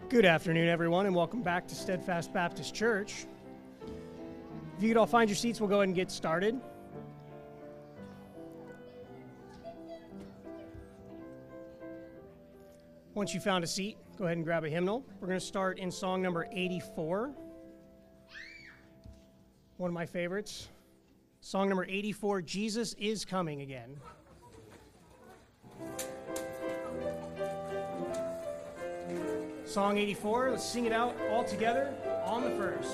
Good afternoon, everyone, and welcome back to Steadfast Baptist Church. If you could all find your seats, we'll go ahead and get started. Once you found a seat, go ahead and grab a hymnal. We're going to start in song number 84. One of my favorites. Song number 84, Jesus is Coming Again. Song 84, let's sing it out all together on the first.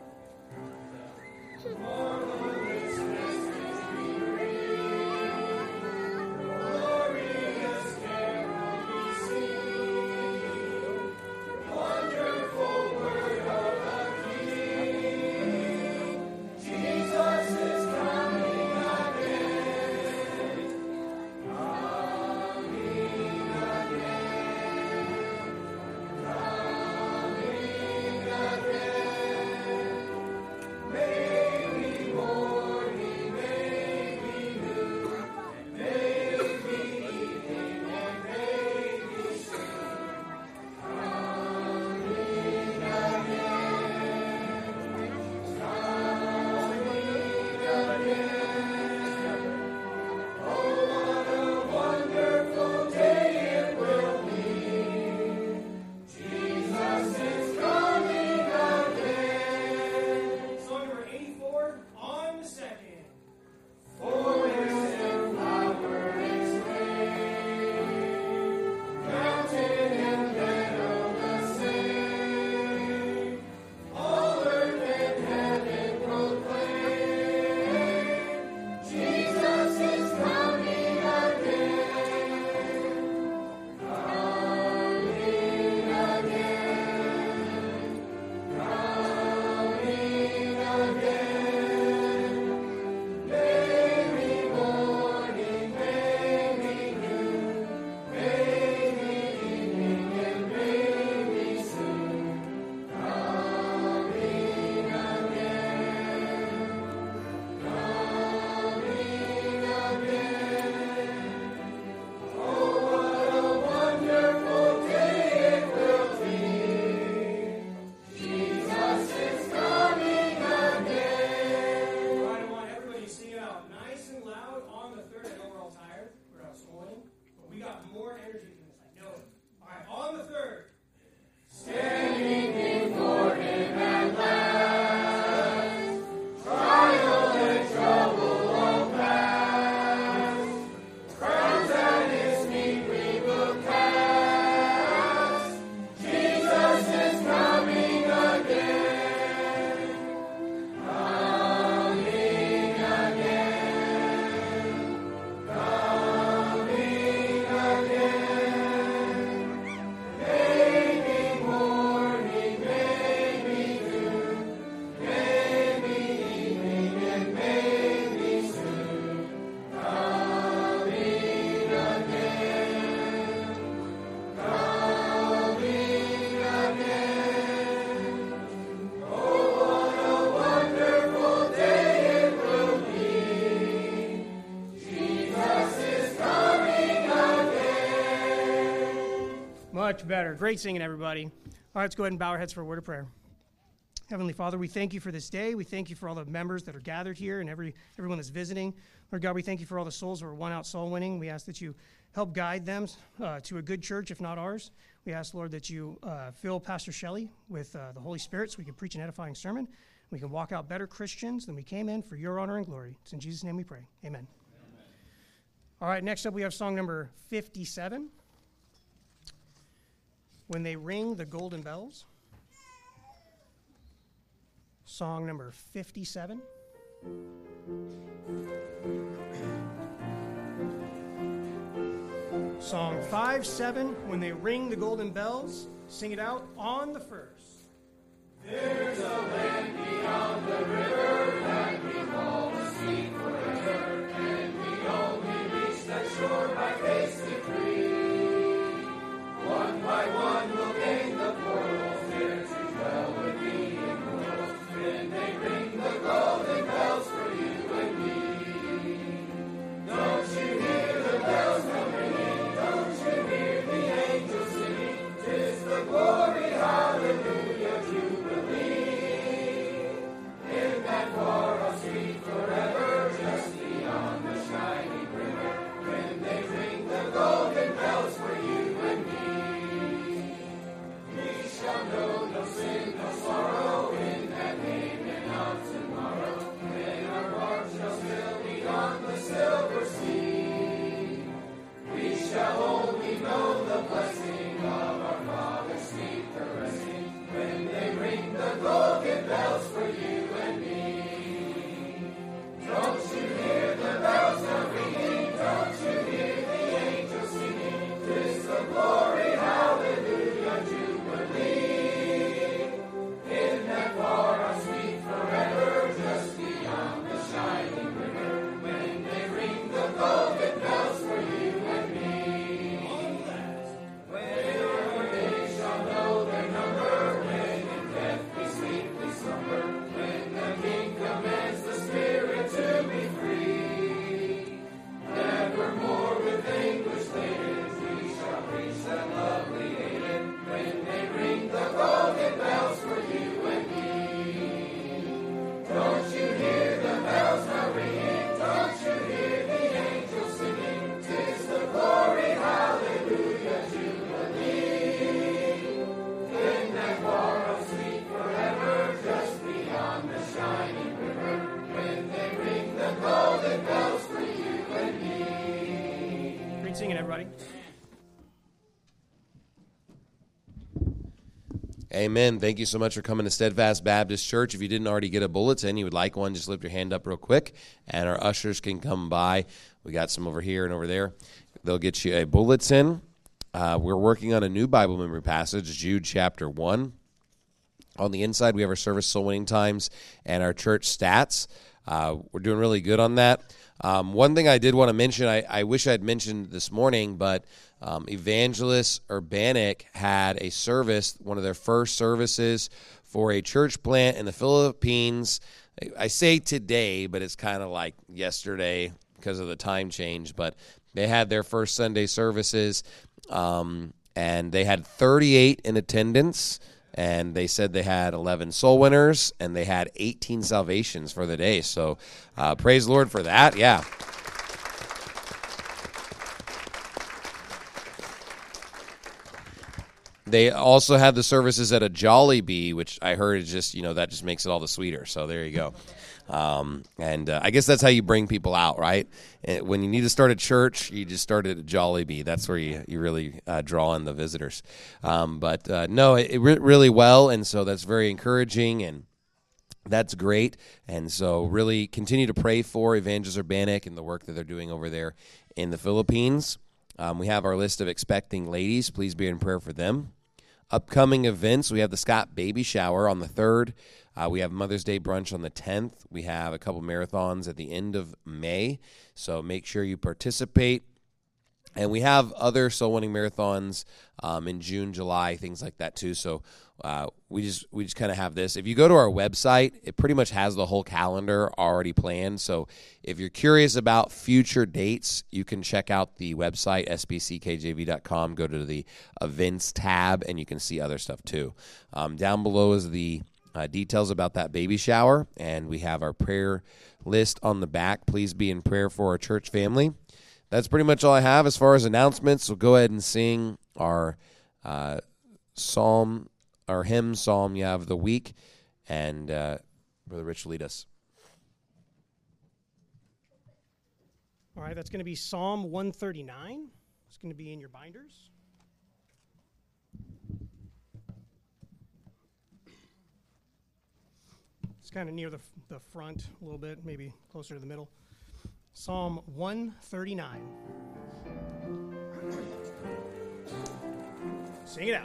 Much better. Great singing, everybody. All right, let's go ahead and bow our heads for a word of prayer. Heavenly Father, we thank you for this day. We thank you for all the members that are gathered here and everyone that's visiting. Lord God, we thank you for all the souls who are one out soul winning. We ask that you help guide them to a good church, if not ours. We ask, Lord, that you fill Pastor Shelley with the Holy Spirit so we can preach an edifying sermon. We can walk out better Christians than we came in for your honor and glory. It's in Jesus' name we pray. Amen. All right, next up we have song number 57. When They Ring the Golden Bells. Song number 57. Song 5-7, When They Ring the Golden Bells. Sing it out on the first. There's a land beyond the river that we call the sea forever, and we only reach that shore by faith decree. One by one we'll gain the portals there to dwell with thee immortals, when they ring the golden bells for you and me. Don't you hear the bells now ringing? Don't you hear the angels singing? 'Tis the glory everybody. Amen. Thank you so much for coming to Steadfast Baptist Church. If you didn't already get a bulletin, you would like one, just lift your hand up real quick, and our ushers can come by. We got some over here and over there. They'll get you a bulletin. We're working on a new Bible memory passage, Jude chapter 1. On the inside, we have our service soul winning times and our church stats. We're doing really good on that. One thing I did want to mention, I wish I had mentioned this morning, but Evangelist Urbanic had a service, one of their first services for a church plant in the Philippines. I say today, but it's kind of like yesterday because of the time change, but they had their first Sunday services, and they had 38 in attendance, and they said they had 11 soul winners, and they had 18 salvations for the day. So praise the Lord for that. Yeah. They also had the services at a Jollibee, which I heard is just, that just makes it all the sweeter. So there you go. I guess that's how you bring people out, right? When you need to start a church, you just start at a Jollibee. That's where you really draw in the visitors. No, it really well, and so that's very encouraging, and that's great. And so really continue to pray for Evangelist Urbanic and the work that they're doing over there in the Philippines. We have our list of expecting ladies. Please be in prayer for them. Upcoming events, we have the Scott baby shower on the 3rd. We have Mother's Day brunch on the 10th. We have a couple marathons at the end of May, so make sure you participate. And we have other soul winning marathons in June, July, things like that too. So we just kind of have this. If you go to our website, it pretty much has the whole calendar already planned. So if you're curious about future dates, you can check out the website, sbckjv.com. Go to the events tab, and you can see other stuff too. Down below is the details about that baby shower, and we have our prayer list on the back. Please be in prayer for our church family. That's pretty much all I have as far as announcements. So go ahead and sing our psalm, our hymn psalm you have the week, and Brother Rich lead us. All right, that's going to be Psalm 139. It's going to be in your binders. It's kind of near the front a little bit, maybe closer to the middle. Psalm 139. Sing it out.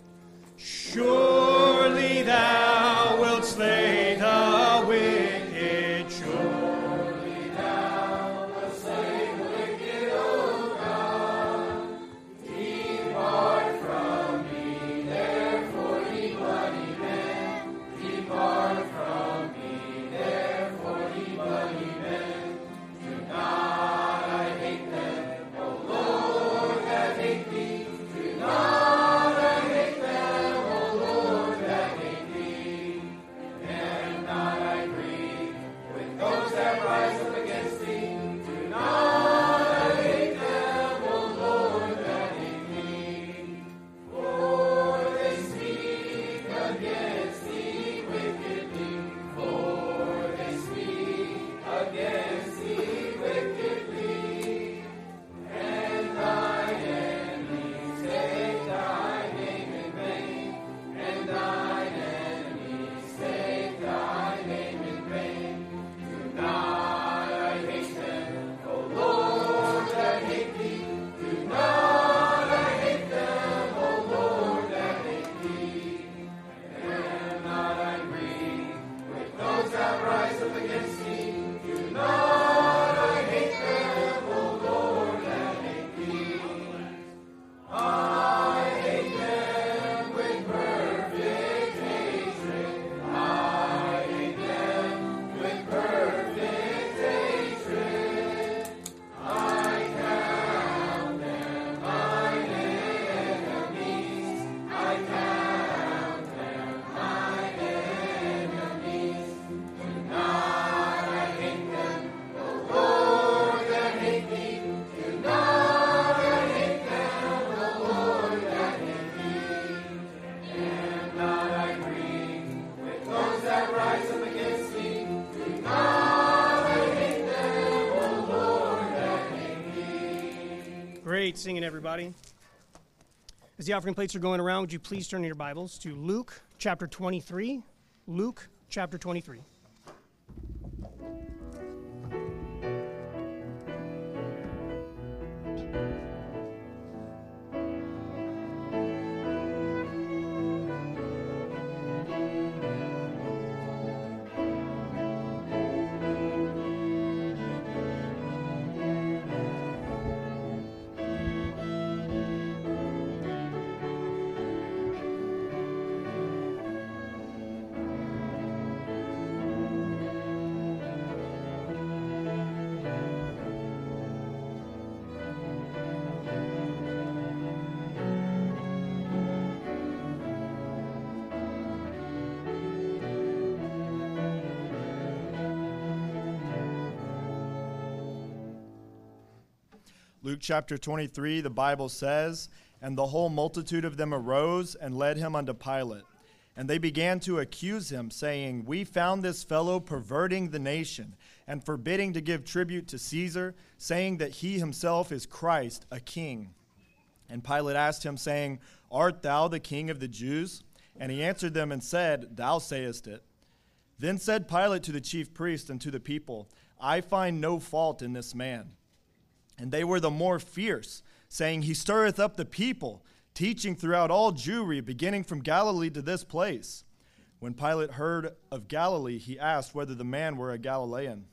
Surely thou wilt slay the wicked. Surely thou wilt slay the wicked, O God. Depart from me, therefore, ye bloody men. Depart from me, therefore, ye bloody men. Do not I hate them, O Lord, that hate thee. Do not I hate them, O Lord, that hate thee. Great singing, everybody. As the offering plates are going around, would you please turn your Bibles to Luke chapter 23? Luke chapter 23. Luke chapter 23, the Bible says, "And the whole multitude of them arose and led him unto Pilate. And they began to accuse him, saying, We found this fellow perverting the nation, and forbidding to give tribute to Caesar, saying that he himself is Christ, a king. And Pilate asked him, saying, Art thou the king of the Jews? And he answered them and said, Thou sayest it. Then said Pilate to the chief priests and to the people, I find no fault in this man. And they were the more fierce, saying, He stirreth up the people, teaching throughout all Jewry, beginning from Galilee to this place. When Pilate heard of Galilee, he asked whether the man were a Galilean.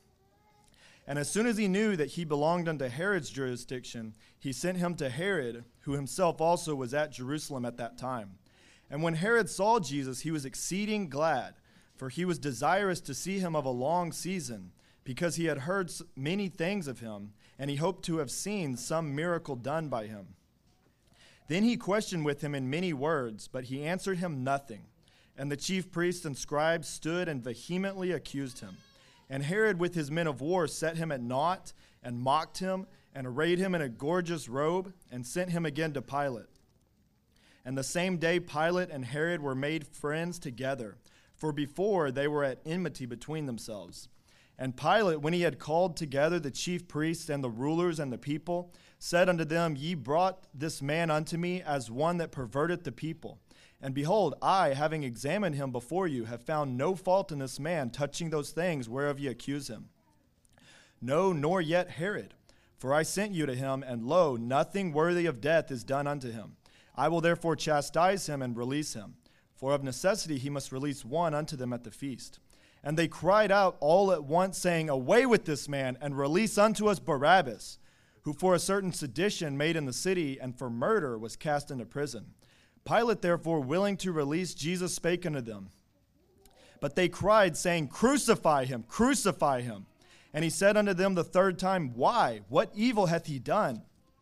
And as soon as he knew that he belonged unto Herod's jurisdiction, he sent him to Herod, who himself also was at Jerusalem at that time. And when Herod saw Jesus, he was exceeding glad, for he was desirous to see him of a long season, because he had heard many things of him, and he hoped to have seen some miracle done by him. Then he questioned with him in many words, but he answered him nothing. And the chief priests and scribes stood and vehemently accused him. And Herod with his men of war set him at naught, and mocked him, and arrayed him in a gorgeous robe, and sent him again to Pilate. And the same day Pilate and Herod were made friends together, for before they were at enmity between themselves. And Pilate, when he had called together the chief priests and the rulers and the people, said unto them, Ye brought this man unto me as one that perverteth the people. And behold, I, having examined him before you, have found no fault in this man touching those things whereof ye accuse him. No, nor yet Herod. For I sent you to him, and lo, nothing worthy of death is done unto him. I will therefore chastise him and release him. For of necessity he must release one unto them at the feast. And they cried out all at once, saying, Away with this man, and release unto us Barabbas, who for a certain sedition made in the city, and for murder was cast into prison. Pilate therefore, willing to release Jesus, spake unto them. But they cried, saying, Crucify him, crucify him. And he said unto them the third time, Why? What evil hath he done?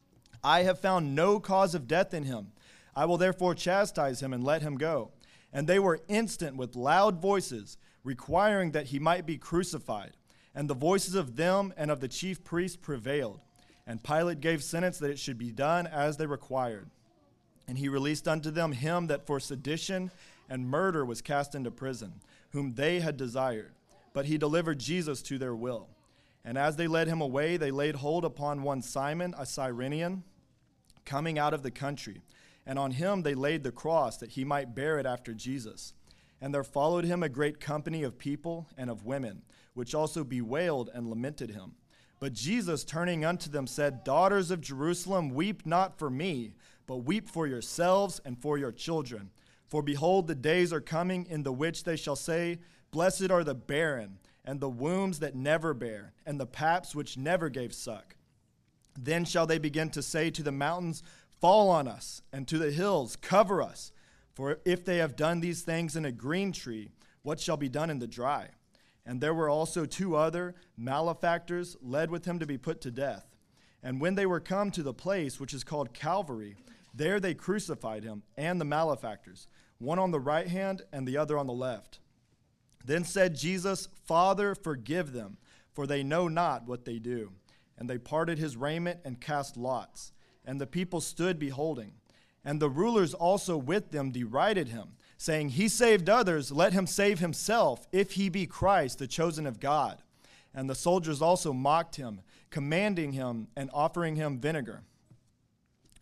I have found no cause of death in him. I will therefore chastise him and let him go. And they were instant with loud voices, requiring that he might be crucified. And the voices of them and of the chief priests prevailed. And Pilate gave sentence that it should be done as they required. And he released unto them him that for sedition and murder was cast into prison, whom they had desired. But he delivered Jesus to their will. And as they led him away, they laid hold upon one Simon, a Cyrenian, coming out of the country. And on him they laid the cross, that he might bear it after Jesus. And there followed him a great company of people and of women, which also bewailed and lamented him. But Jesus, turning unto them, said, Daughters of Jerusalem, weep not for me, but weep for yourselves and for your children. For behold, the days are coming in the which they shall say, Blessed are the barren, and the wombs that never bare, and the paps which never gave suck. Then shall they begin to say to the mountains, Fall on us, and to the hills, cover us. For if they have done these things in a green tree, what shall be done in the dry? And there were also two other malefactors led with him to be put to death. And when they were come to the place which is called Calvary, there they crucified him and the malefactors, one on the right hand and the other on the left. Then said Jesus, Father, forgive them, for they know not what they do. And they parted his raiment and cast lots. And the people stood beholding. And the rulers also with them derided him, saying, He saved others, let him save himself, if he be Christ, the chosen of God. And the soldiers also mocked him, commanding him and offering him vinegar.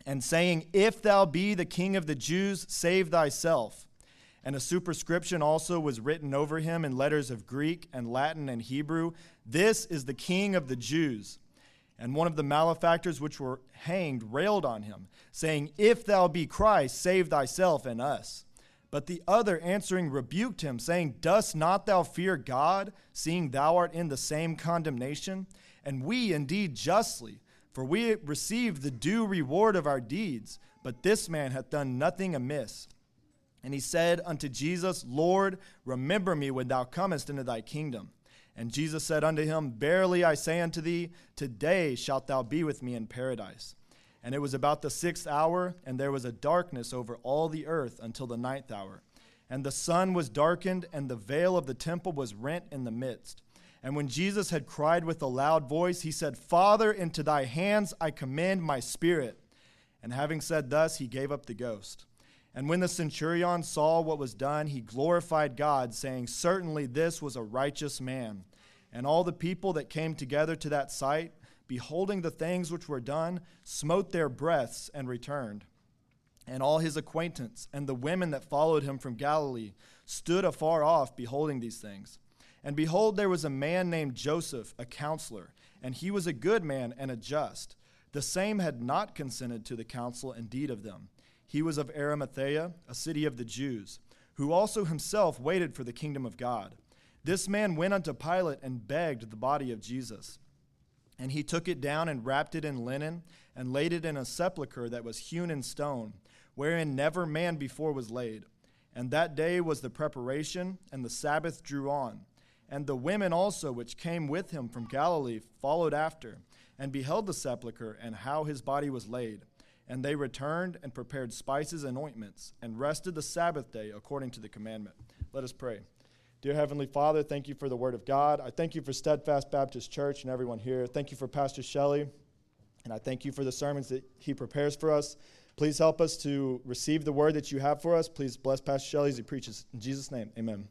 and saying, "If thou be the King of the Jews, save thyself." And a superscription also was written over him in letters of Greek and Latin and Hebrew, "This is the King of the Jews." And one of the malefactors which were hanged railed on him, saying, "If thou be Christ, save thyself and us." But the other answering rebuked him, saying, "Dost not thou fear God, seeing thou art in the same condemnation? And we indeed justly, for we receive the due reward of our deeds, but this man hath done nothing amiss." And he said unto Jesus, "Lord, remember me when thou comest into thy kingdom." And Jesus said unto him, "Verily I say unto thee, today shalt thou be with me in paradise." And it was about the 6th hour, and there was a darkness over all the earth until the 9th hour. And the sun was darkened, and the veil of the temple was rent in the midst. And when Jesus had cried with a loud voice, he said, "Father, into thy hands I commend my spirit." And having said thus, he gave up the ghost. And when the centurion saw what was done, he glorified God, saying, "Certainly this was a righteous man." And all the people that came together to that sight, beholding the things which were done, smote their breaths and returned. And all his acquaintance and the women that followed him from Galilee stood afar off, beholding these things. And behold, there was a man named Joseph, a counselor, and he was a good man and a just. The same had not consented to the counsel and deed of them. He was of Arimathea, a city of the Jews, who also himself waited for the kingdom of God. This man went unto Pilate and begged the body of Jesus. And he took it down and wrapped it in linen and laid it in a sepulchre that was hewn in stone, wherein never man before was laid. And that day was the preparation, and the Sabbath drew on. And the women also which came with him from Galilee followed after, and beheld the sepulchre and how his body was laid. And they returned and prepared spices and ointments, and rested the Sabbath day according to the commandment. Let us pray. Dear Heavenly Father, thank you for the word of God. I thank you for Steadfast Baptist Church and everyone here. Thank you for Pastor Shelley, and I thank you for the sermons that he prepares for us. Please help us to receive the word that you have for us. Please bless Pastor Shelley as he preaches. In Jesus' name, amen.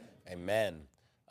Amen.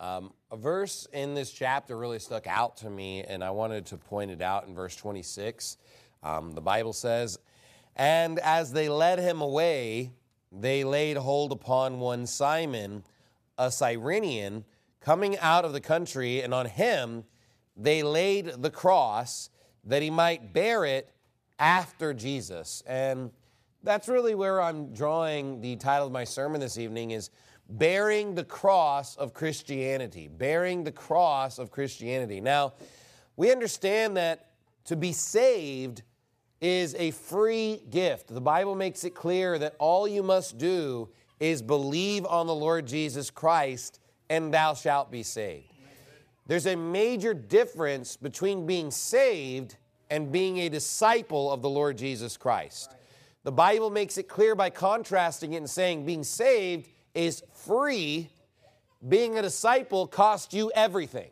A verse in this chapter really stuck out to me, and I wanted to point it out in verse 26. The Bible says, "And as they led him away, they laid hold upon one Simon, a Cyrenian, coming out of the country, and on him they laid the cross, that he might bear it after Jesus." And that's really where I'm drawing the title of my sermon this evening, is Bearing the Cross of Christianity. Bearing the Cross of Christianity. Now, we understand that to be saved is a free gift. The Bible makes it clear that all you must do is believe on the Lord Jesus Christ, and thou shalt be saved. There's a major difference between being saved and being a disciple of the Lord Jesus Christ. The Bible makes it clear by contrasting it and saying being saved is free, being a disciple costs you everything.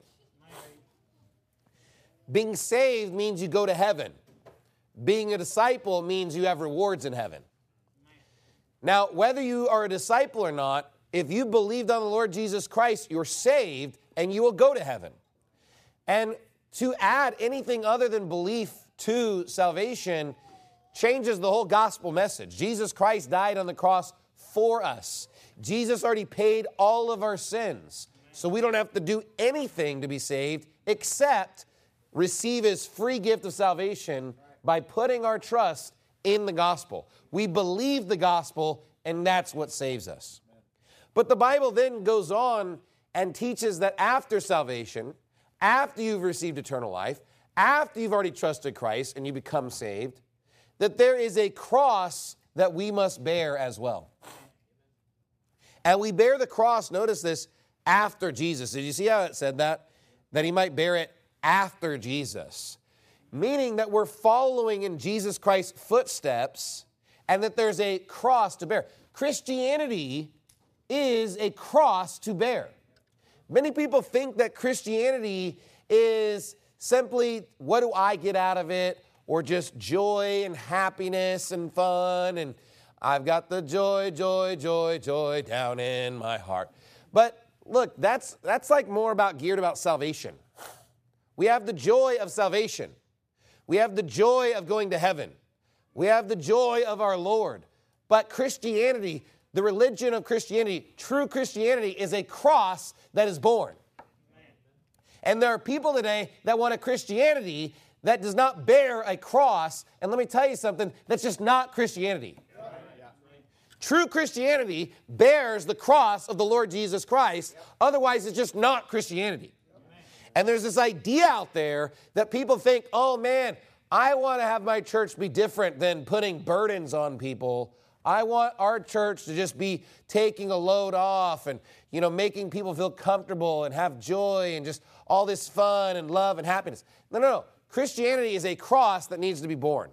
Being saved means you go to heaven. Being a disciple means you have rewards in heaven. Now, whether you are a disciple or not, if you believed on the Lord Jesus Christ, you're saved and you will go to heaven. And to add anything other than belief to salvation changes the whole gospel message. Jesus Christ died on the cross for us. Jesus already paid all of our sins. So we don't have to do anything to be saved except receive his free gift of salvation by putting our trust in the gospel. We believe the gospel, and that's what saves us. But the Bible then goes on and teaches that after salvation, after you've received eternal life, after you've already trusted Christ and you become saved, that there is a cross that we must bear as well. And we bear the cross, notice this, after Jesus. Did you see how it said that? That he might bear it after Jesus. Meaning that we're following in Jesus Christ's footsteps and that there's a cross to bear. Christianity is a cross to bear. Many people think that Christianity is simply, what do I get out of it? Or just joy and happiness and fun. And I've got the joy, joy, joy, joy down in my heart. But look, that's like more geared about salvation. We have the joy of salvation. We have the joy of going to heaven. We have the joy of our Lord. But Christianity, the religion of Christianity, true Christianity is a cross that is born. And there are people today that want a Christianity that does not bear a cross. And let me tell you something, that's just not Christianity. True Christianity bears the cross of the Lord Jesus Christ. Otherwise, it's just not Christianity. And there's this idea out there that people think, oh man, I want to have my church be different than putting burdens on people. I want our church to just be taking a load off and, making people feel comfortable and have joy and just all this fun and love and happiness. No. Christianity is a cross that needs to be borne.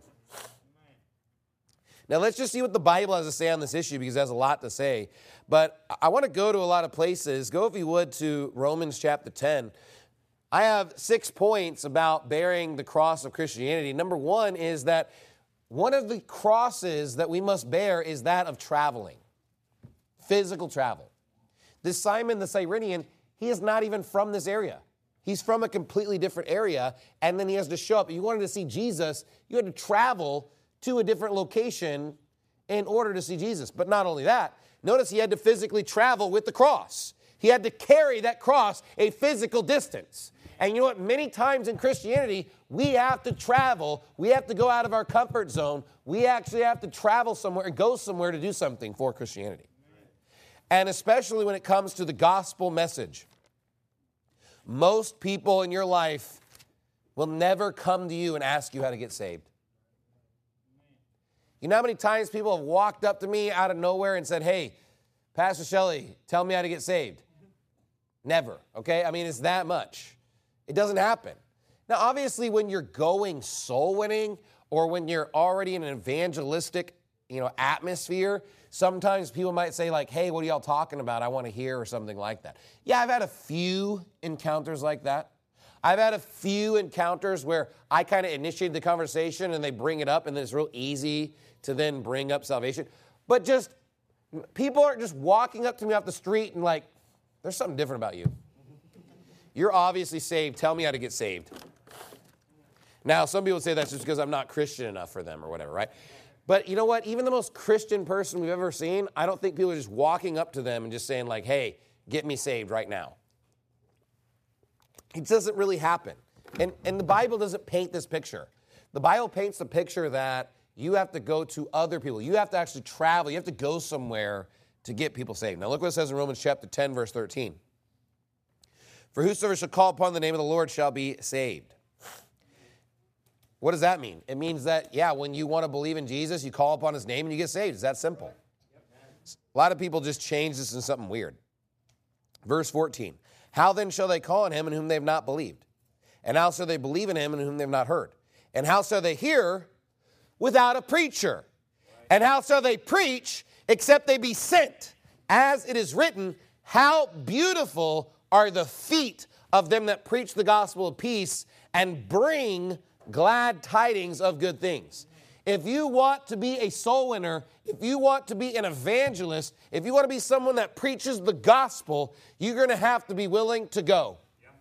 Now, let's just see what the Bible has to say on this issue because it has a lot to say. But I want to go to a lot of places. Go, if you would, to Romans chapter 10. I have 6 points about bearing the cross of Christianity. Number one is that one of the crosses that we must bear is that of traveling, physical travel. This Simon the Cyrenian, he is not even from this area. He's from a completely different area, and then he has to show up. If you wanted to see Jesus, you had to travel to a different location in order to see Jesus. But not only that, notice he had to physically travel with the cross. He had to carry that cross a physical distance. And you know what? Many times in Christianity, we have to travel. We have to go out of our comfort zone. We actually have to travel somewhere and go somewhere to do something for Christianity. And especially when it comes to the gospel message. Most people in your life will never come to you and ask you how to get saved. You know how many times people have walked up to me out of nowhere and said, hey, Pastor Shelley, tell me how to get saved? Never, okay? I mean, it's that much. It doesn't happen. Now, obviously, when you're going soul winning or when you're already in an evangelistic, atmosphere, sometimes people might say like, hey, what are y'all talking about? I want to hear or something like that. Yeah, I've had a few encounters like that. I've had a few encounters where I kind of initiated the conversation and they bring it up and then it's real easy to then bring up salvation. But just, people aren't just walking up to me off the street and like, there's something different about you. You're obviously saved. Tell me how to get saved. Now, some people say that's just because I'm not Christian enough for them or whatever, right? But you know what? Even the most Christian person we've ever seen, I don't think people are just walking up to them and just saying like, hey, get me saved right now. It doesn't really happen. And the Bible doesn't paint this picture. The Bible paints the picture that you have to go to other people. You have to actually travel. You have to go somewhere to get people saved. Now look what it says in Romans chapter 10, verse 13. For whosoever shall call upon the name of the Lord shall be saved. What does that mean? It means that, when you want to believe in Jesus, you call upon his name and you get saved. It's that simple. A lot of people just change this into something weird. Verse 14. How then shall they call on him in whom they have not believed? And how shall they believe in him in whom they have not heard? And how shall they hear without a preacher? And how shall they preach except they be sent? As it is written, how beautiful are the feet of them that preach the gospel of peace and bring glad tidings of good things. If you want to be a soul winner, if you want to be an evangelist, if you want to be someone that preaches the gospel, you're going to have to be willing to go.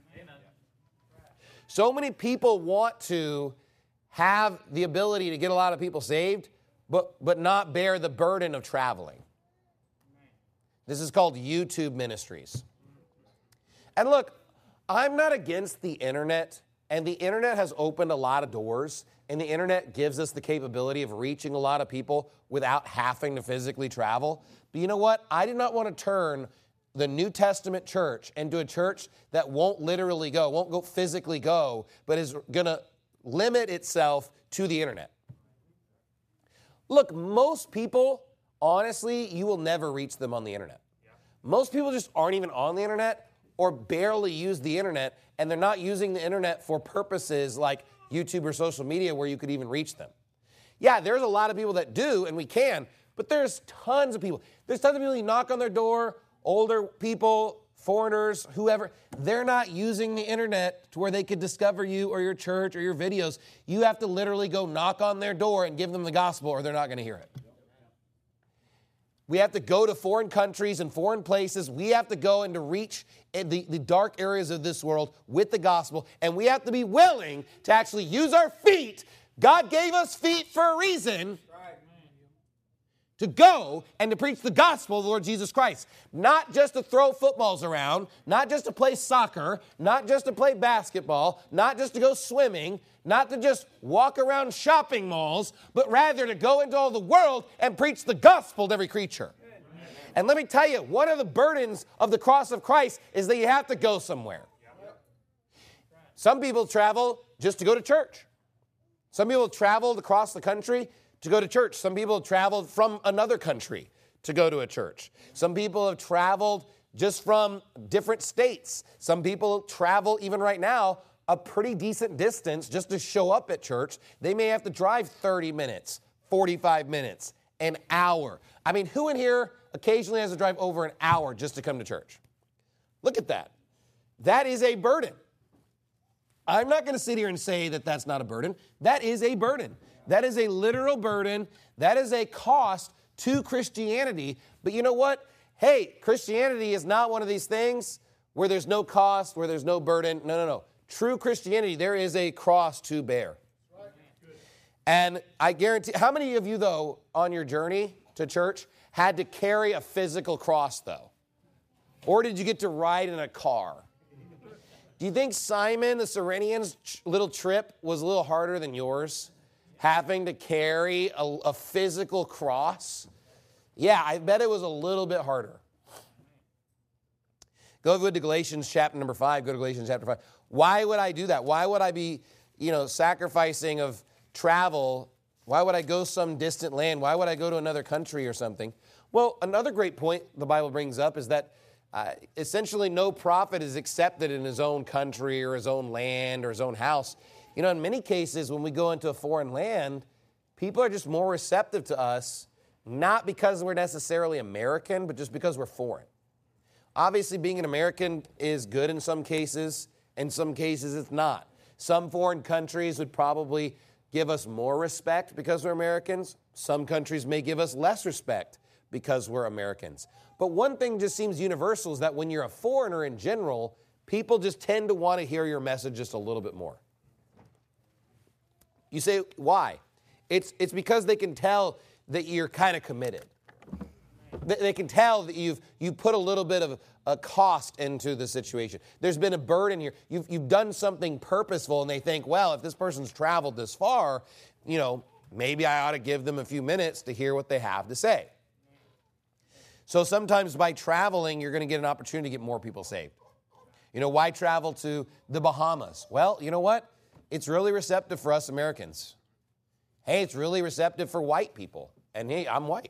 So many people want to have the ability to get a lot of people saved, but not bear the burden of traveling. This is called YouTube ministries. And look, I'm not against the internet, and the internet has opened a lot of doors, and the internet gives us the capability of reaching a lot of people without having to physically travel. But you know what? I do not want to turn the New Testament church into a church that won't literally go, won't go physically go, but is going to limit itself to the internet. Look, most people, honestly, you will never reach them on the internet. Most people just aren't even on the internet or barely use the internet, and they're not using the internet for purposes like YouTube or social media where you could even reach them. Yeah, there's a lot of people that do, and we can, but there's tons of people. There's tons of people who knock on their door, older people, foreigners, whoever. They're not using the internet to where they could discover you or your church or your videos. You have to literally go knock on their door and give them the gospel, or they're not going to hear it. We have to go to foreign countries and foreign places. We have to go and to reach the dark areas of this world with the gospel. And we have to be willing to actually use our feet God gave us feet for a reason to go and to preach the gospel of the Lord Jesus Christ. Not just to throw footballs around, not just to play soccer, not just to play basketball, not just to go swimming, not to just walk around shopping malls, but rather to go into all the world and preach the gospel to every creature. And let me tell you, one of the burdens of the cross of Christ is that you have to go somewhere. Some people travel just to go to church. Some people traveled across the country to go to church. Some people have traveled from another country to go to a church. Some people have traveled just from different states. Some people travel, even right now, a pretty decent distance just to show up at church. They may have to drive 30 minutes, 45 minutes, an hour. I mean, who in here occasionally has to drive over an hour just to come to church? Look at that. That is a burden. I'm not going to sit here and say that that's not a burden. That is a burden. That is a literal burden. That is a cost to Christianity. But you know what? Hey, Christianity is not one of these things where there's no cost, where there's no burden. No. True Christianity, there is a cross to bear. And I guarantee, how many of you, though, on your journey to church had to carry a physical cross, though? Or did you get to ride in a car? Do you think Simon the Cyrenian's little trip was a little harder than yours? Having to carry a physical cross? Yeah, I bet it was a little bit harder. Go to Galatians chapter number 5. Go to Galatians chapter 5. Why would I do that? Why would I be, sacrificing of travel? Why would I go some distant land? Why would I go to another country or something? Well, another great point the Bible brings up is that essentially no prophet is accepted in his own country or his own land or his own house. In many cases, when we go into a foreign land, people are just more receptive to us, not because we're necessarily American, but just because we're foreign. Obviously, being an American is good in some cases. In some cases, it's not. Some foreign countries would probably give us more respect because we're Americans. Some countries may give us less respect because we're Americans. But one thing just seems universal is that when you're a foreigner in general, people just tend to want to hear your message just a little bit more. You say, why? It's because they can tell that you're kind of committed. They can tell that you've put a little bit of a cost into the situation. There's been a burden here. You've done something purposeful, and they think, well, if this person's traveled this far, maybe I ought to give them a few minutes to hear what they have to say. So sometimes by traveling, you're going to get an opportunity to get more people saved. Why travel to the Bahamas? Well, you know what? It's really receptive for us Americans. Hey, it's really receptive for white people. And hey, I'm white,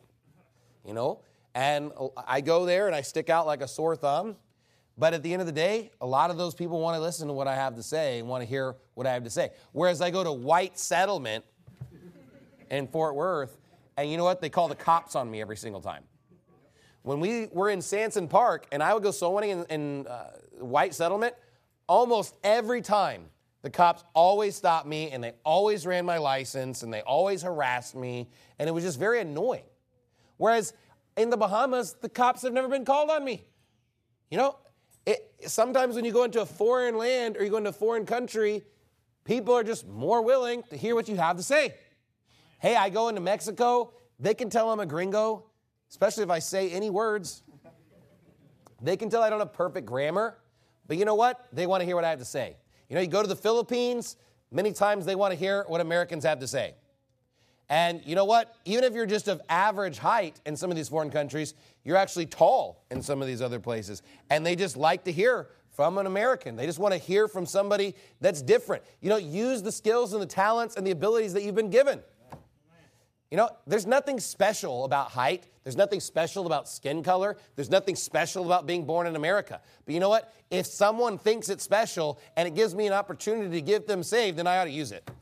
And I go there and I stick out like a sore thumb. But at the end of the day, a lot of those people want to listen to what I have to say and want to hear what I have to say. Whereas I go to White Settlement in Fort Worth, and you know what? They call the cops on me every single time. When we were in Sanson Park, and I would go soul winning in White Settlement, almost every time the cops always stopped me, and they always ran my license, and they always harassed me, and it was just very annoying. Whereas in the Bahamas, the cops have never been called on me. Sometimes when you go into a foreign land or you go into a foreign country, people are just more willing to hear what you have to say. Hey, I go into Mexico, they can tell I'm a gringo, especially if I say any words. They can tell I don't have perfect grammar, but you know what? They want to hear what I have to say. You go to the Philippines, many times they want to hear what Americans have to say. And you know what? Even if you're just of average height in some of these foreign countries, you're actually tall in some of these other places. And they just like to hear from an American. They just want to hear from somebody that's different. Use the skills and the talents and the abilities that you've been given. There's nothing special about height. There's nothing special about skin color. There's nothing special about being born in America. But you know what? If someone thinks it's special and it gives me an opportunity to get them saved, then I ought to use it.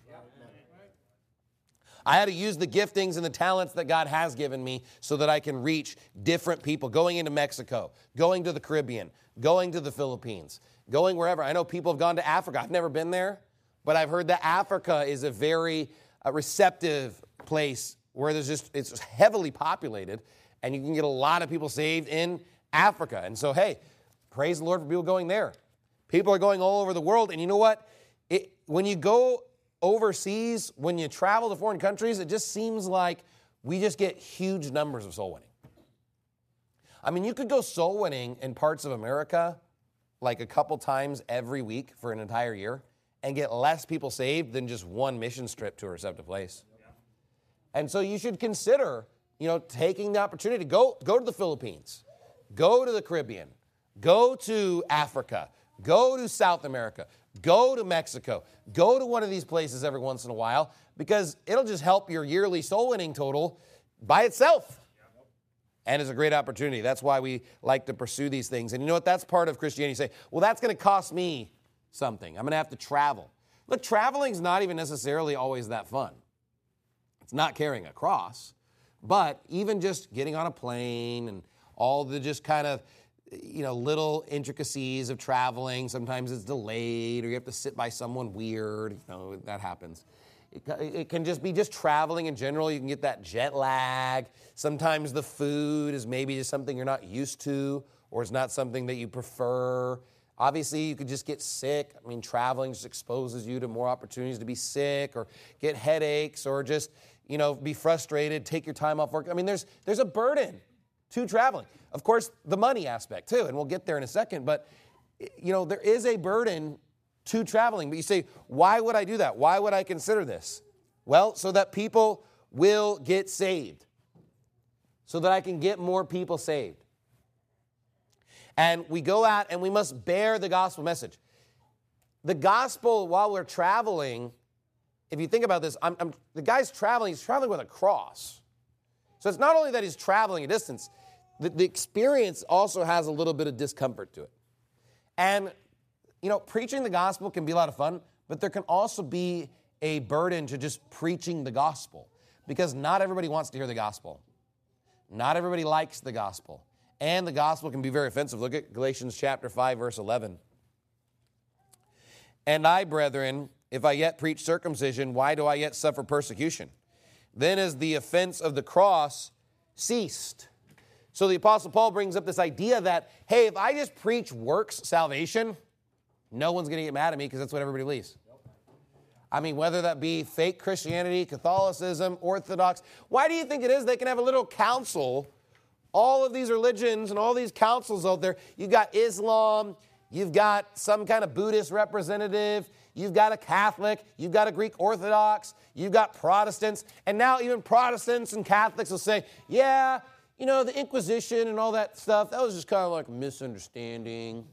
I had to use the giftings and the talents that God has given me so that I can reach different people, going into Mexico, going to the Caribbean, going to the Philippines, going wherever. I know people have gone to Africa. I've never been there, but I've heard that Africa is a very receptive place where it's heavily populated, and you can get a lot of people saved in Africa. And so, hey, praise the Lord for people going there. People are going all over the world, and you know what? When you go overseas, when you travel to foreign countries, it just seems like we just get huge numbers of soul winning. I mean, you could go soul winning in parts of America like a couple times every week for an entire year and get less people saved than just one mission trip to a receptive place. And so you should consider, taking the opportunity to go to the Philippines, go to the Caribbean, go to Africa, go to South America, go to Mexico, go to one of these places every once in a while, because it'll just help your yearly soul winning total by itself. And it's a great opportunity. That's why we like to pursue these things. And you know what? That's part of Christianity. You say, well, that's going to cost me something. I'm going to have to travel. Look, traveling's not even necessarily always that fun. It's not carrying a cross. But even just getting on a plane and all the just kind of, little intricacies of traveling. Sometimes it's delayed or you have to sit by someone weird. That happens. It can just be just traveling in general. You can get that jet lag. Sometimes the food is maybe just something you're not used to or it's not something that you prefer. Obviously, you could just get sick. I mean, traveling just exposes you to more opportunities to be sick or get headaches or just, be frustrated, take your time off work. I mean, there's a burden to traveling. Of course, the money aspect too, and we'll get there in a second. But, there is a burden to traveling. But you say, why would I do that? Why would I consider this? Well, so that people will get saved. So that I can get more people saved. And we go out and we must bear the gospel message. The gospel, while we're traveling, if you think about this, the guy's traveling, he's traveling with a cross. So it's not only that he's traveling a distance, the experience also has a little bit of discomfort to it. And preaching the gospel can be a lot of fun, but there can also be a burden to just preaching the gospel because not everybody wants to hear the gospel. Not everybody likes the gospel. And the gospel can be very offensive. Look at Galatians chapter 5, verse 11. And I, brethren, if I yet preach circumcision, why do I yet suffer persecution? Then is the offense of the cross ceased. So the Apostle Paul brings up this idea that, hey, if I just preach works salvation, no one's going to get mad at me because that's what everybody believes. I mean, whether that be fake Christianity, Catholicism, Orthodox, why do you think it is they can have a little council, all of these religions and all these councils out there? You've got Islam, you've got some kind of Buddhist representative, you've got a Catholic, you've got a Greek Orthodox, you've got Protestants, and now even Protestants and Catholics will say, yeah, the Inquisition and all that stuff, that was just kind of like a misunderstanding.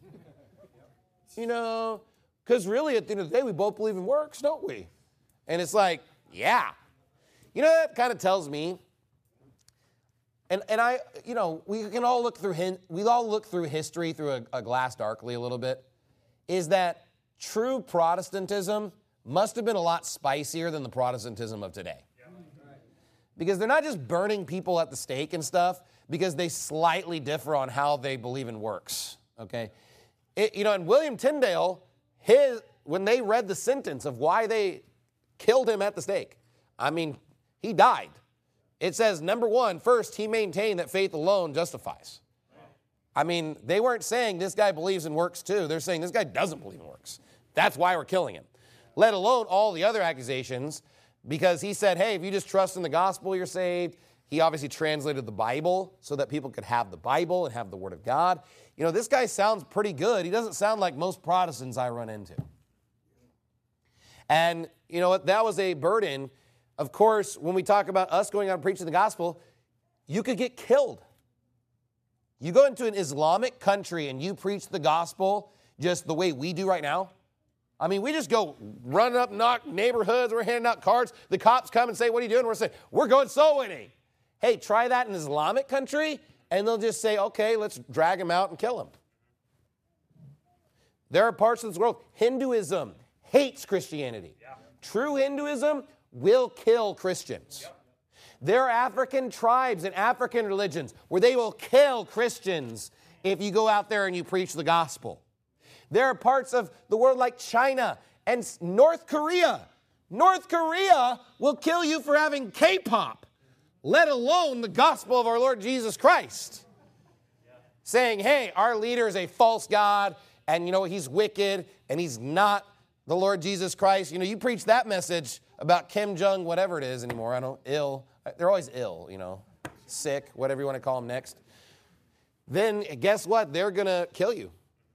Because really at the end of the day, we both believe in works, don't we? And it's like, yeah. That kind of tells me, and I, we can all look through history through a glass darkly a little bit, is that true Protestantism must have been a lot spicier than the Protestantism of today. Because they're not just burning people at the stake and stuff, because they slightly differ on how they believe in works, okay? And William Tyndale, when they read the sentence of why they killed him at the stake, I mean, he died. It says, number one, first, he maintained that faith alone justifies. I mean, they weren't saying this guy believes in works too. They're saying this guy doesn't believe in works. That's why we're killing him. Let alone all the other accusations, because he said, hey, if you just trust in the gospel, you're saved. He obviously translated the Bible so that people could have the Bible and have the Word of God. This guy sounds pretty good. He doesn't sound like most Protestants I run into. And you know what? That was a burden. Of course, when we talk about us going out and preaching the gospel, you could get killed. You go into an Islamic country and you preach the gospel just the way we do right now. I mean, we just go running up, knock neighborhoods, we're handing out cards. The cops come and say, what are you doing? We're saying, we're going soul winning. Hey, try that in an Islamic country, and they'll just say, okay, let's drag him out and kill him. There are parts of this world, Hinduism hates Christianity. Yeah. True Hinduism will kill Christians. Yep. There are African tribes and African religions where they will kill Christians if you go out there and you preach the gospel. There are parts of the world like China and North Korea. North Korea will kill you for having K-pop, let alone the gospel of our Lord Jesus Christ. Yeah. Saying, hey, our leader is a false god, and he's wicked, and he's not the Lord Jesus Christ, you preach that message about Kim Jong, whatever it is anymore. They're always ill, sick, whatever you want to call them next. Then guess what? They're going to kill you.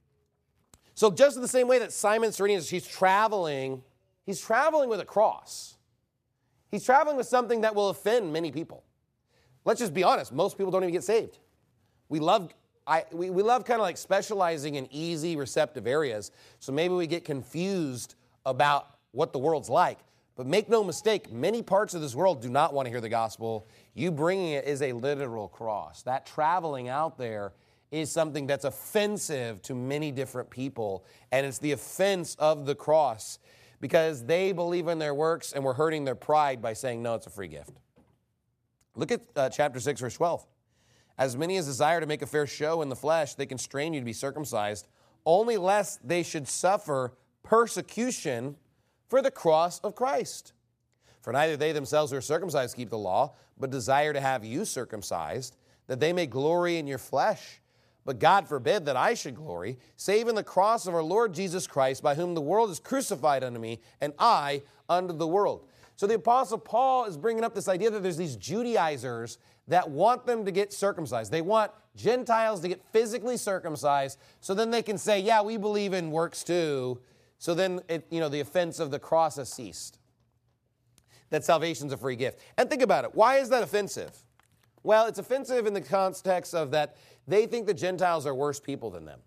So just in the same way that Simon Cyrenius, he's traveling with a cross. He's traveling with something that will offend many people. Let's just be honest. Most people don't even get saved. We love kind of like specializing in easy, receptive areas. So maybe we get confused about what the world's like. But make no mistake, many parts of this world do not want to hear the gospel. You bringing it is a literal cross. That traveling out there is something that's offensive to many different people. And it's the offense of the cross because they believe in their works and we're hurting their pride by saying, no, it's a free gift. Look at chapter 6, verse 12. As many as desire to make a fair show in the flesh, they constrain you to be circumcised, only lest they should suffer persecution for the cross of Christ. For neither they themselves who are circumcised keep the law, but desire to have you circumcised, that they may glory in your flesh. But God forbid that I should glory, save in the cross of our Lord Jesus Christ, by whom the world is crucified unto me, and I unto the world. So the Apostle Paul is bringing up this idea that there's these Judaizers that want them to get circumcised. They want Gentiles to get physically circumcised, so then they can say, yeah, we believe in works too. So then, the offense of the cross has ceased. That salvation's a free gift. And think about it. Why is that offensive? Well, it's offensive in the context of that they think the Gentiles are worse people than them.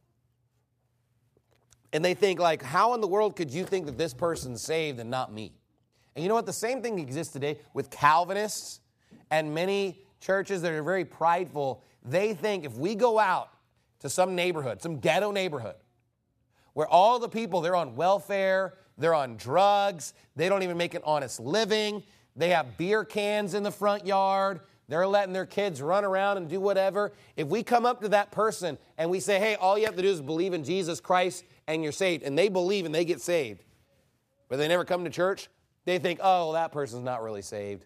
And they think, like, how in the world could you think that this person's saved and not me? And you know what? The same thing exists today with Calvinists and many churches that are very prideful. They think if we go out to some neighborhood, some ghetto neighborhood, where all the people, they're on welfare, they're on drugs, they don't even make an honest living, they have beer cans in the front yard, they're letting their kids run around and do whatever. If we come up to that person and we say, hey, all you have to do is believe in Jesus Christ and you're saved, and they believe and they get saved, but they never come to church, they think, oh, that person's not really saved.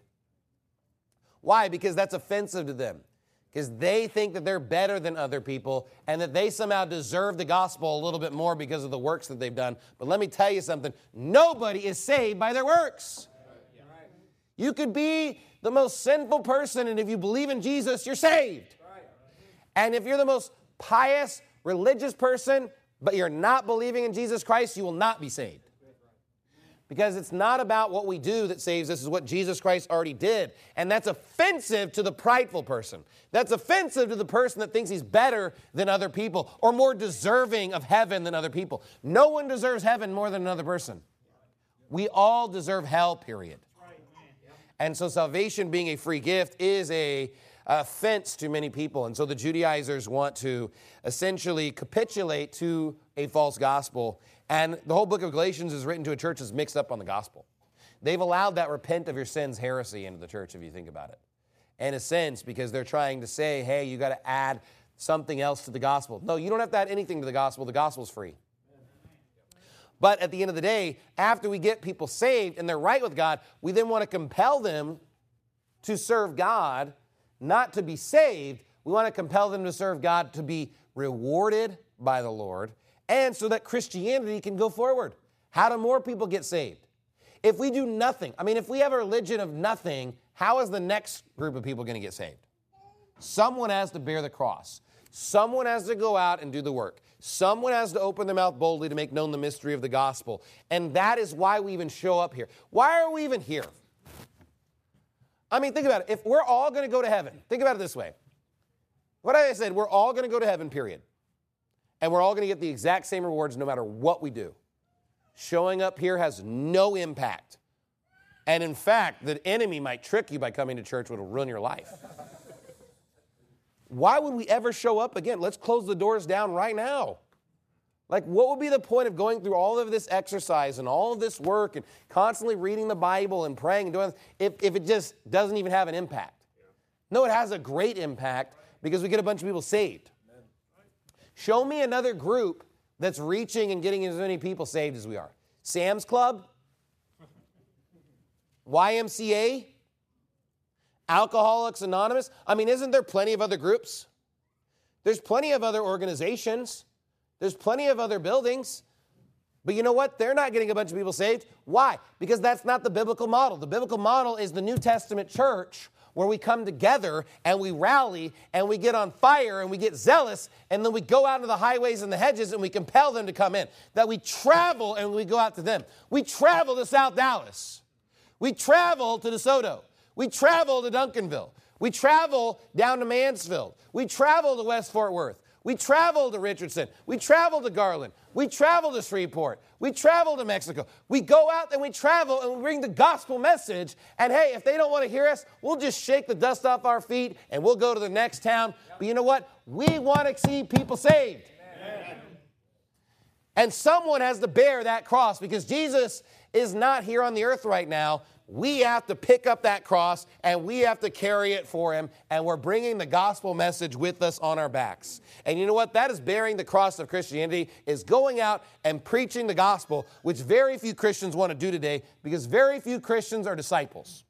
Why? Because that's offensive to them. Because they think that they're better than other people and that they somehow deserve the gospel a little bit more because of the works that they've done. But let me tell you something. Nobody is saved by their works. You could be the most sinful person, and if you believe in Jesus, you're saved. And if you're the most pious, religious person, but you're not believing in Jesus Christ, you will not be saved. Because it's not about what we do that saves us, it's what Jesus Christ already did. And that's offensive to the prideful person. That's offensive to the person that thinks he's better than other people or more deserving of heaven than other people. No one deserves heaven more than another person. We all deserve hell, period. And so salvation being a free gift is a offense to many people. And so the Judaizers want to essentially capitulate to a false gospel. And the whole book of Galatians is written to a church that's mixed up on the gospel. They've allowed that repent of your sins heresy into the church, if you think about it. In a sense, because they're trying to say, hey, you got to add something else to the gospel. No, you don't have to add anything to the gospel. The gospel's free. But at the end of the day, after we get people saved and they're right with God, we then want to compel them to serve God, not to be saved. We want to compel them to serve God to be rewarded by the Lord, and so that Christianity can go forward. How do more people get saved? If we do nothing, if we have a religion of nothing, how is the next group of people going to get saved? Someone has to bear the cross. Someone has to go out and do the work. Someone has to open their mouth boldly to make known the mystery of the gospel. And that is why we even show up here. Why are we even here? Think about it. If we're all going to go to heaven, think about it this way. What I said, we're all going to go to heaven, period. And we're all going to get the exact same rewards no matter what we do. Showing up here has no impact. And in fact, the enemy might trick you by coming to church, which will ruin your life. Why would we ever show up again? Let's close the doors down right now. What would be the point of going through all of this exercise and all of this work and constantly reading the Bible and praying and doing this if it just doesn't even have an impact? No, it has a great impact because we get a bunch of people saved. Show me another group that's reaching and getting as many people saved as we are. Sam's Club? YMCA? Alcoholics Anonymous? Isn't there plenty of other groups? There's plenty of other organizations. There's plenty of other buildings. But you know what? They're not getting a bunch of people saved. Why? Because that's not the biblical model. The biblical model is the New Testament church, where we come together and we rally and we get on fire and we get zealous, and then we go out into the highways and the hedges and we compel them to come in. That we travel and we go out to them. We travel to South Dallas. We travel to DeSoto. We travel to Duncanville. We travel down to Mansfield. We travel to West Fort Worth. We travel to Richardson. We travel to Garland. We travel to Shreveport. We travel to Mexico. We go out and we travel and we bring the gospel message. And hey, if they don't want to hear us, we'll just shake the dust off our feet and we'll go to the next town. But you know what? We want to see people saved. Amen. And someone has to bear that cross, because Jesus is not here on the earth right now. We have to pick up that cross and we have to carry it for him. And we're bringing the gospel message with us on our backs. And you know what? That is bearing the cross of Christianity, is going out and preaching the gospel, which very few Christians want to do today, because very few Christians are disciples.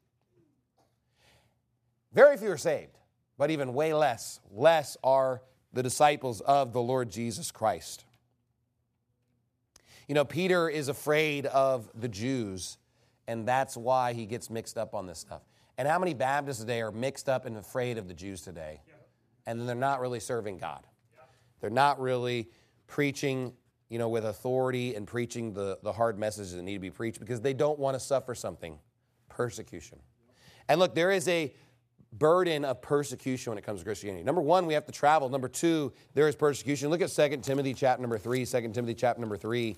Very few are saved, but even way less are the disciples of the Lord Jesus Christ. You know, Peter is afraid of the Jews, and that's why he gets mixed up on this stuff. And how many Baptists today are mixed up and afraid of the Jews today? And then they're not really serving God. They're not really preaching, with authority and preaching the hard messages that need to be preached, because they don't want to suffer something, persecution. And look, there is a burden of persecution when it comes to Christianity. Number one, we have to travel. Number two, there is persecution. Look at 2 Timothy chapter number 3, 2 Timothy chapter number 3.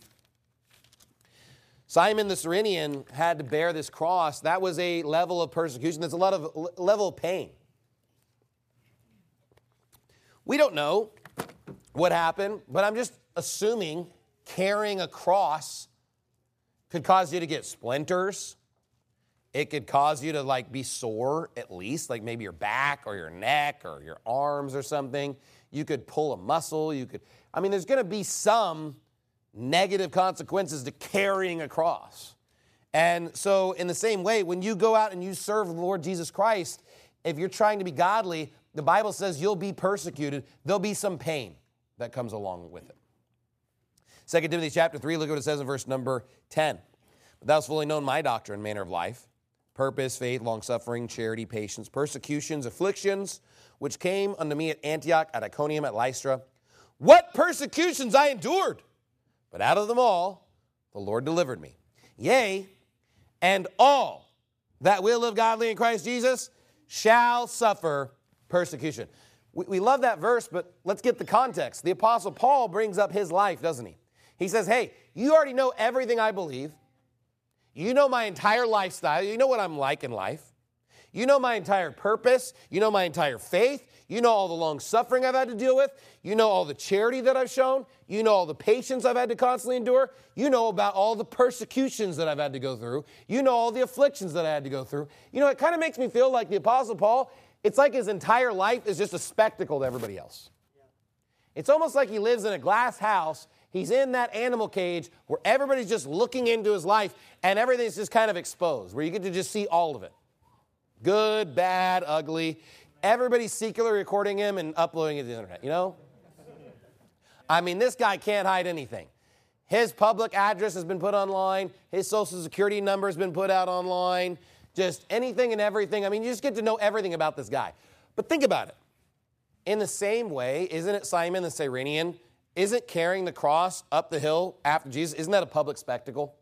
Simon the Cyrenian had to bear this cross. That was a level of persecution. That's a level of pain. We don't know what happened, but I'm just assuming carrying a cross could cause you to get splinters. It could cause you to be sore, at least, like maybe your back or your neck or your arms or something. You could pull a muscle. There's going to be some negative consequences to carrying a cross. And so in the same way, when you go out and you serve the Lord Jesus Christ, if you're trying to be godly, the Bible says you'll be persecuted. There'll be some pain that comes along with it. 2 Timothy chapter 3, look at what it says in verse number 10. But thou hast fully known my doctrine, manner of life, purpose, faith, long-suffering, charity, patience, persecutions, afflictions, which came unto me at Antioch, at Iconium, at Lystra. What persecutions I endured! But out of them all, the Lord delivered me. Yea, and all that will live godly in Christ Jesus shall suffer persecution. We love that verse, but let's get the context. The Apostle Paul brings up his life, doesn't he? He says, hey, you already know everything I believe. You know my entire lifestyle. You know what I'm like in life. You know my entire purpose. You know my entire faith. You know all the long suffering I've had to deal with. You know all the charity that I've shown. You know all the patience I've had to constantly endure. You know about all the persecutions that I've had to go through. You know all the afflictions that I had to go through. It kind of makes me feel like the Apostle Paul, it's like his entire life is just a spectacle to everybody else. It's almost like he lives in a glass house. He's in that animal cage where everybody's just looking into his life and everything's just kind of exposed, where you get to just see all of it. Good, bad, ugly. Everybody's secretly recording him and uploading it to the internet, this guy can't hide anything. His public address has been put online. His social security number has been put out online. Just anything and everything. You just get to know everything about this guy. But think about it. In the same way, isn't it Simon the Cyrenian? Isn't carrying the cross up the hill after Jesus, isn't that a public spectacle?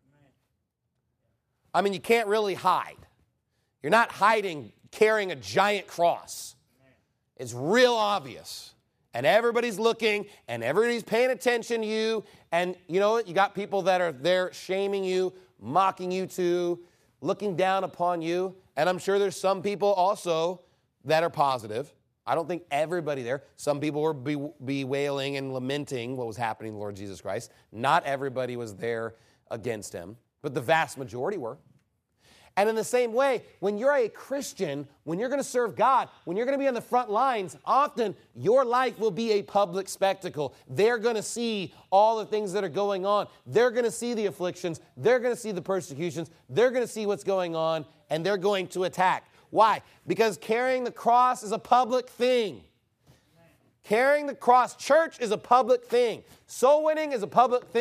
You can't really hide. You're not hiding carrying a giant cross. It's real obvious. And everybody's looking, and everybody's paying attention to you. And you know what? You got people that are there shaming you, mocking you too, looking down upon you. And I'm sure there's some people also that are positive. I don't think everybody there. Some people were bewailing and lamenting what was happening to the Lord Jesus Christ. Not everybody was there against him, but the vast majority were. And in the same way, when you're a Christian, when you're going to serve God, when you're going to be on the front lines, often your life will be a public spectacle. They're going to see all the things that are going on. They're going to see the afflictions. They're going to see the persecutions. They're going to see what's going on, and they're going to attack. Why? Because carrying the cross is a public thing. Carrying the cross, church is a public thing. Soul winning is a public thing.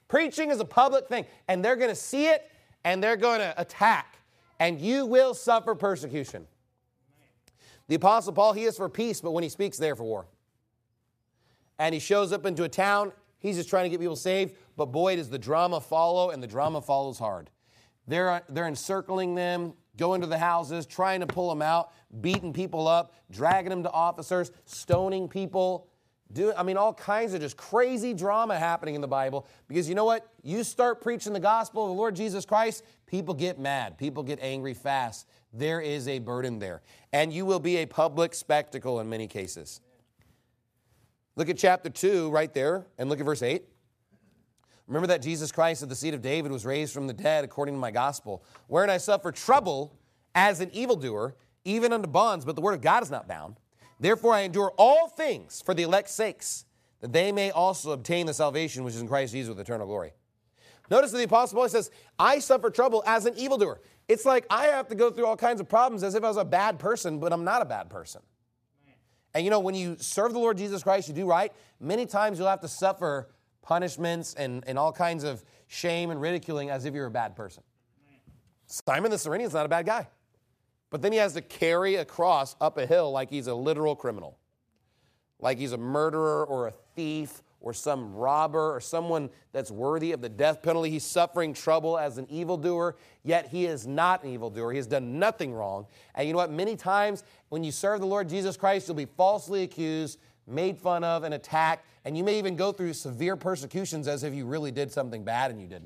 Preaching is a public thing, and they're going to see it, and they're going to attack, and you will suffer persecution. The Apostle Paul, he is for peace, but when he speaks, they're for war. And he shows up into a town, he's just trying to get people saved, but boy, does the drama follow, and the drama follows hard. They're encircling them, going to the houses, trying to pull them out, beating people up, dragging them to officers, stoning people. All kinds of just crazy drama happening in the Bible. Because you know what? You start preaching the gospel of the Lord Jesus Christ, people get mad. People get angry fast. There is a burden there. And you will be a public spectacle in many cases. Look at chapter 2 right there, and look at verse 8. Remember that Jesus Christ of the seed of David was raised from the dead according to my gospel, wherein I suffer trouble as an evildoer, even unto bonds, but the word of God is not bound. Therefore I endure all things for the elect's sakes, that they may also obtain the salvation which is in Christ Jesus with eternal glory. Notice that the Apostle Paul says, I suffer trouble as an evildoer. It's like I have to go through all kinds of problems as if I was a bad person, but I'm not a bad person. And when you serve the Lord Jesus Christ, you do right, many times you'll have to suffer punishments and all kinds of shame and ridiculing as if you're a bad person. Simon the Cyrenian's not a bad guy. But then he has to carry a cross up a hill like he's a literal criminal. Like he's a murderer or a thief or some robber or someone that's worthy of the death penalty. He's suffering trouble as an evildoer, yet he is not an evildoer. He has done nothing wrong. And you know what? Many times when you serve the Lord Jesus Christ, you'll be falsely accused, made fun of, and attacked, and you may even go through severe persecutions as if you really did something bad and you didn't.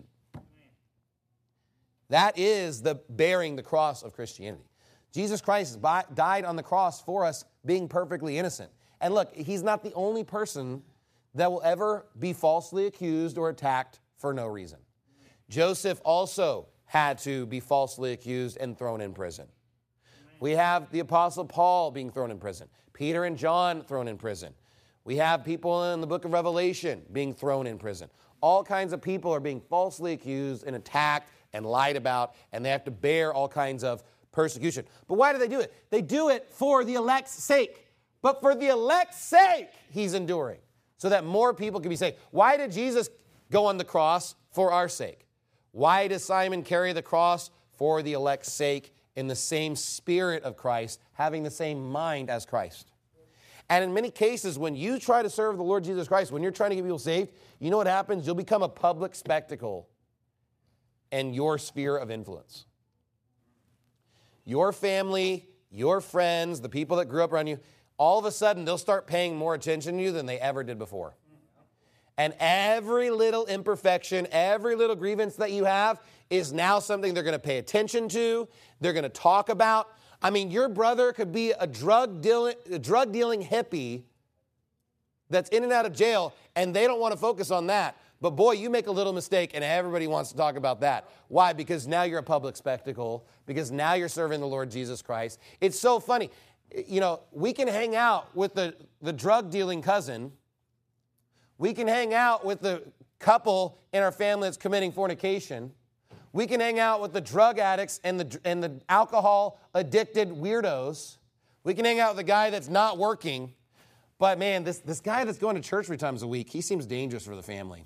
That is the bearing the cross of Christianity. Jesus Christ died on the cross for us, being perfectly innocent. And look, he's not the only person that will ever be falsely accused or attacked for no reason. Joseph also had to be falsely accused and thrown in prison. We have the Apostle Paul being thrown in prison. Peter and John thrown in prison. We have people in the book of Revelation being thrown in prison. All kinds of people are being falsely accused and attacked and lied about, and they have to bear all kinds of persecution. But why do they do it? They do it for the elect's sake. But for the elect's sake, he's enduring, so that more people can be saved. Why did Jesus go on the cross? For our sake. Why does Simon carry the cross? For the elect's sake, in the same spirit of Christ, having the same mind as Christ. And in many cases, when you try to serve the Lord Jesus Christ, when you're trying to get people saved, you know what happens? You'll become a public spectacle in your sphere of influence. Your family, your friends, the people that grew up around you, all of a sudden they'll start paying more attention to you than they ever did before. And every little imperfection, every little grievance that you have is now something they're going to pay attention to, they're going to talk about. I mean, your brother could be a drug dealing hippie that's in and out of jail, and they don't want to focus on that. But boy, you make a little mistake, and everybody wants to talk about that. Why? Because now you're a public spectacle, because now you're serving the Lord Jesus Christ. It's so funny. We can hang out with the drug-dealing cousin. We can hang out with the couple in our family that's committing fornication. We can hang out with the drug addicts and the alcohol-addicted weirdos. We can hang out with the guy that's not working. But man, this guy that's going to church 3 times a week, he seems dangerous for the family.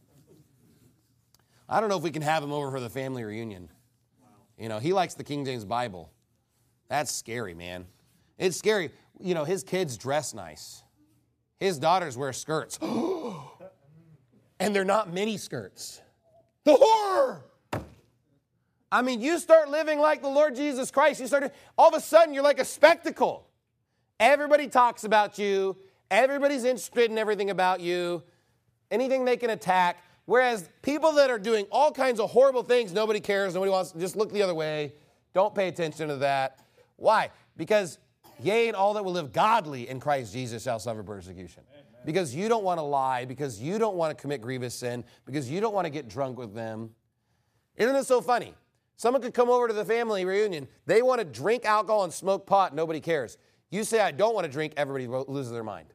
I don't know if we can have him over for the family reunion. He likes the King James Bible. That's scary, man. It's scary. His kids dress nice. His daughters wear skirts. And they're not mini skirts. The horror! I mean, you start living like the Lord Jesus Christ. All of a sudden, you're like a spectacle. Everybody talks about you. Everybody's interested in everything about you. Anything they can attack. Whereas people that are doing all kinds of horrible things, nobody cares. Nobody wants to just look the other way. Don't pay attention to that. Why? Because yea, and all that will live godly in Christ Jesus shall suffer persecution. Amen. Because you don't want to lie, because you don't want to commit grievous sin, because you don't want to get drunk with them. Isn't it so funny? Someone could come over to the family reunion. They want to drink alcohol and smoke pot. Nobody cares. You say, I don't want to drink, everybody loses their mind.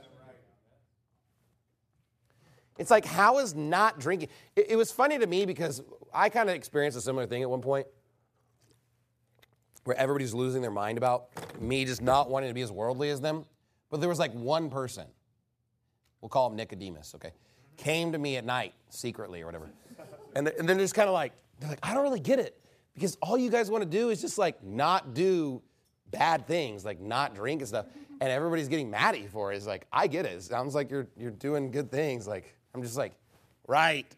It's like, how is not drinking? It was funny to me because I kind of experienced a similar thing at one point where everybody's losing their mind about me just not wanting to be as worldly as them. But there was like one person. We'll call him Nicodemus, okay? came to me at night secretly or whatever. And then they're just kind of like, I don't really get it. Because all you guys want to do is just like not do bad things, like not drink and stuff. And everybody's getting mad at you for it. It's like, I get it. It sounds like you're doing good things. Like, I'm just like, right.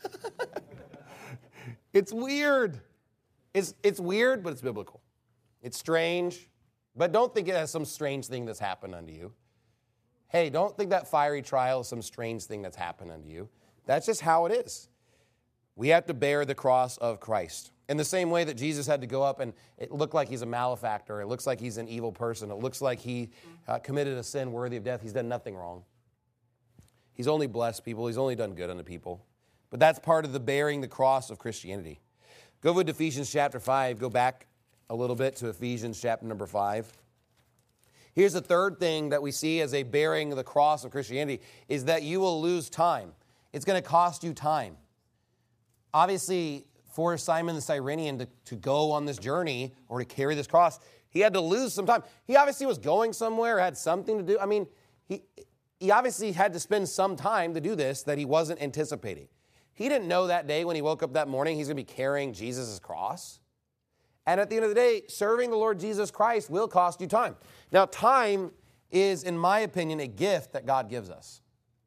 It's weird. It's weird, but it's biblical. It's strange, but don't think it has some strange thing that's happened unto you. Hey, don't think that fiery trial is some strange thing that's happened unto you. That's just how it is. We have to bear the cross of Christ. In the same way that Jesus had to go up and it looked like he's a malefactor, it looks like he's an evil person, it looks like he committed a sin worthy of death. He's done nothing wrong. He's only blessed people. He's only done good unto people. But that's part of the bearing the cross of Christianity. Go with Ephesians chapter 5. Go back a little bit to Ephesians chapter number 5. Here's the third thing that we see as a bearing the cross of Christianity is that you will lose time. It's going to cost you time. Obviously, for Simon the Cyrenian to go on this journey or to carry this cross, he had to lose some time. He obviously was going somewhere, had something to do. I mean, he obviously had to spend some time to do this that he wasn't anticipating. He didn't know that day when he woke up that morning he's going to be carrying Jesus' cross. And at the end of the day, serving the Lord Jesus Christ will cost you time. Now, time is, in my opinion, a gift that God gives us.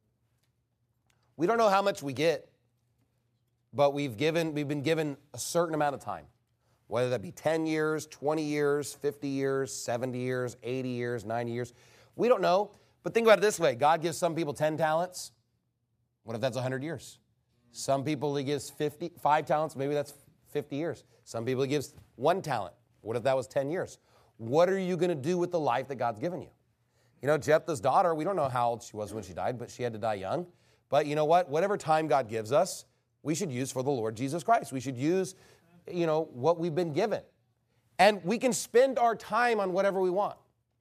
We don't know how much we get, but we've been given a certain amount of time, whether that be 10 years, 20 years, 50 years, 70 years, 80 years, 90 years. We don't know, but think about it this way. God gives some people 10 talents. What if that's 100 years? Some people he gives 5 talents, maybe that's 50 years. Some people he gives 1 talent. What if that was 10 years? What are you going to do with the life that God's given you? You know, Jephthah's daughter, we don't know how old she was when she died, but she had to die young. But you know what? Whatever time God gives us, we should use for the Lord Jesus Christ. We should use, what we've been given. And we can spend our time on whatever we want.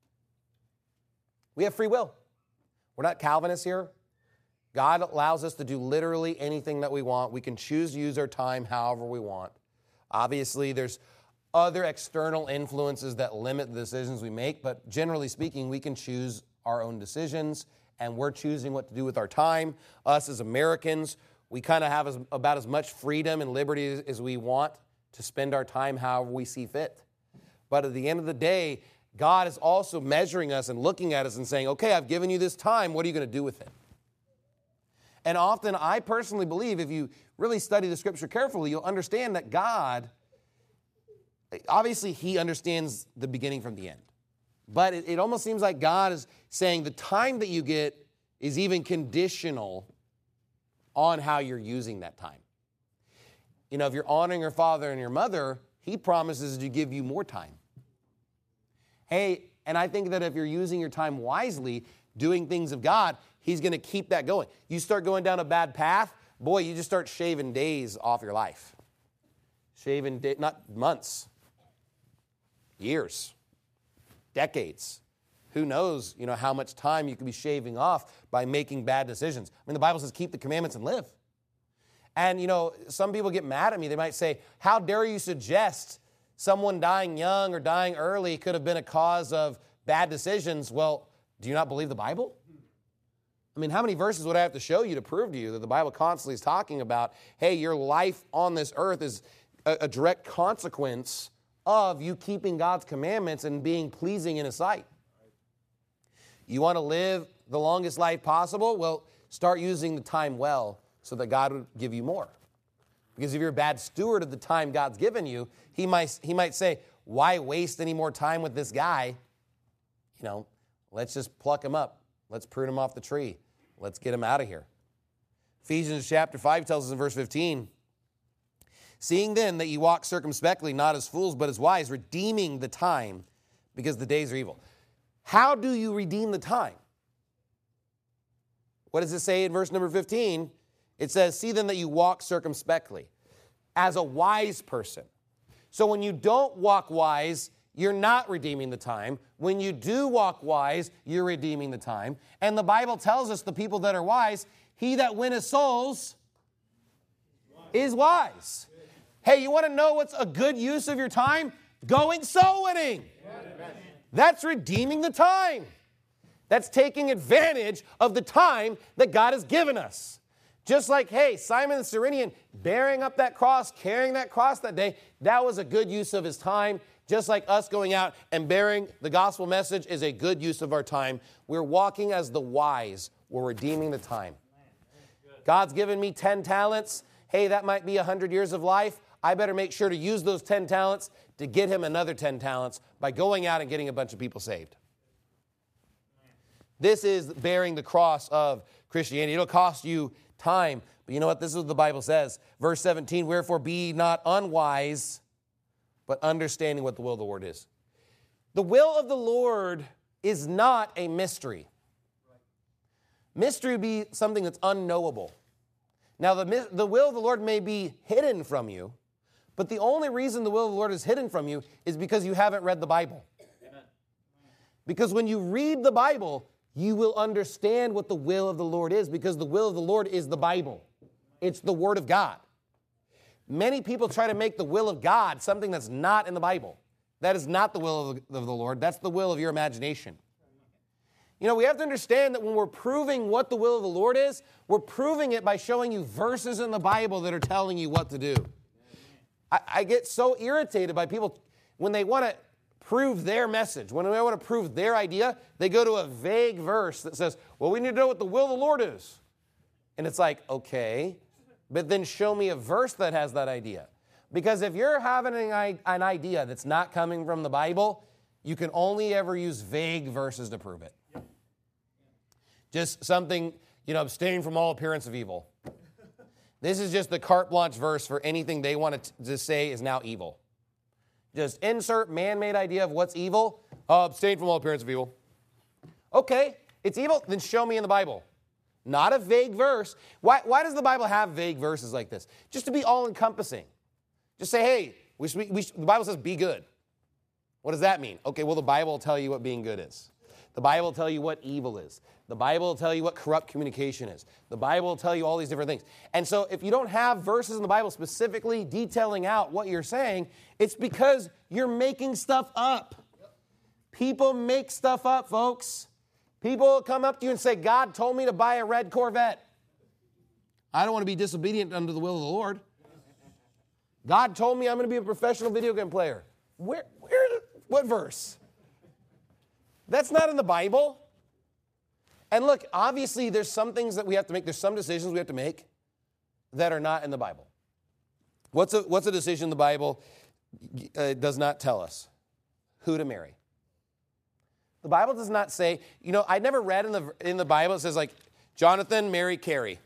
We have free will. We're not Calvinists here. God allows us to do literally anything that we want. We can choose to use our time however we want. Obviously, there's other external influences that limit the decisions we make, but generally speaking, we can choose our own decisions, and we're choosing what to do with our time. Us as Americans, we kind of have about as much freedom and liberty as we want to spend our time however we see fit. But at the end of the day, God is also measuring us and looking at us and saying, okay, I've given you this time. What are you going to do with it? And often, I personally believe, if you really study the Scripture carefully, you'll understand that God, obviously, He understands the beginning from the end. But it almost seems like God is saying the time that you get is even conditional on how you're using that time. You know, if you're honoring your father and your mother, He promises to give you more time. Hey, and I think that if you're using your time wisely, doing things of God, He's going to keep that going. You start going down a bad path, boy, you just start shaving days off your life. Not months, years, decades. Who knows, how much time you could be shaving off by making bad decisions. I mean, the Bible says keep the commandments and live. And, some people get mad at me. They might say, how dare you suggest someone dying young or dying early could have been a cause of bad decisions? Well, do you not believe the Bible? I mean, how many verses would I have to show you to prove to you that the Bible constantly is talking about, hey, your life on this earth is a direct consequence of you keeping God's commandments and being pleasing in His sight? You want to live the longest life possible? Well, start using the time well so that God would give you more. Because if you're a bad steward of the time God's given you, He might say, why waste any more time with this guy? Let's just pluck him up. Let's prune him off the tree. Let's get him out of here. Ephesians chapter 5 tells us in verse 15, seeing then that you walk circumspectly, not as fools, but as wise, redeeming the time, because the days are evil. How do you redeem the time? What does it say in verse number 15? It says, see then that you walk circumspectly, as a wise person. So when you don't walk wise, you're not redeeming the time. When you do walk wise, you're redeeming the time. And the Bible tells us the people that are wise, he that winneth souls is wise. Hey, you want to know what's a good use of your time? Going soul winning. That's redeeming the time. That's taking advantage of the time that God has given us. Just like, hey, Simon the Cyrenian bearing up that cross, carrying that cross that day, that was a good use of his time. Just like us going out and bearing the gospel message is a good use of our time. We're walking as the wise. We're redeeming the time. God's given me 10 talents. Hey, that might be 100 years of life. I better make sure to use those 10 talents to get him another 10 talents by going out and getting a bunch of people saved. This is bearing the cross of Christianity. It'll cost you time. But you know what? This is what the Bible says. Verse 17, wherefore be not unwise, but understanding what the will of the Lord is. The will of the Lord is not a mystery. Mystery would be something that's unknowable. Now, the will of the Lord may be hidden from you, but the only reason the will of the Lord is hidden from you is because you haven't read the Bible. Amen. Because when you read the Bible, you will understand what the will of the Lord is, because the will of the Lord is the Bible. It's the Word of God. Many people try to make the will of God something that's not in the Bible. That is not the will of the Lord. That's the will of your imagination. You know, we have to understand that when we're proving what the will of the Lord is, we're proving it by showing you verses in the Bible that are telling you what to do. I get so irritated by people when they want to prove their message. When they want to prove their idea, they go to a vague verse that says, well, we need to know what the will of the Lord is. And it's like, okay, but then show me a verse that has that idea. Because if you're having an idea that's not coming from the Bible, you can only ever use vague verses to prove it. Just something, abstain from all appearance of evil. This is just the carte blanche verse for anything they want to say is now evil. Just insert man-made idea of what's evil. Abstain from all appearance of evil. Okay, it's evil, then show me in the Bible. Not a vague verse. Why does the Bible have vague verses like this? Just to be all-encompassing. Just say, hey, the Bible says be good. What does that mean? Okay, well, the Bible will tell you what being good is. The Bible will tell you what evil is. The Bible will tell you what corrupt communication is. The Bible will tell you all these different things. And so if you don't have verses in the Bible specifically detailing out what you're saying, it's because you're making stuff up. People make stuff up, folks. People will come up to you and say, God told me to buy a red Corvette. I don't want to be disobedient under the will of the Lord. God told me I'm going to be a professional video game player. What verse? That's not in the Bible. And look, obviously there's some things that we have to make. There's some decisions we have to make that are not in the Bible. What's a decision the Bible does not tell us? Who to marry. The Bible does not say, I never read in the Bible it says like, Jonathan, marry Carrie.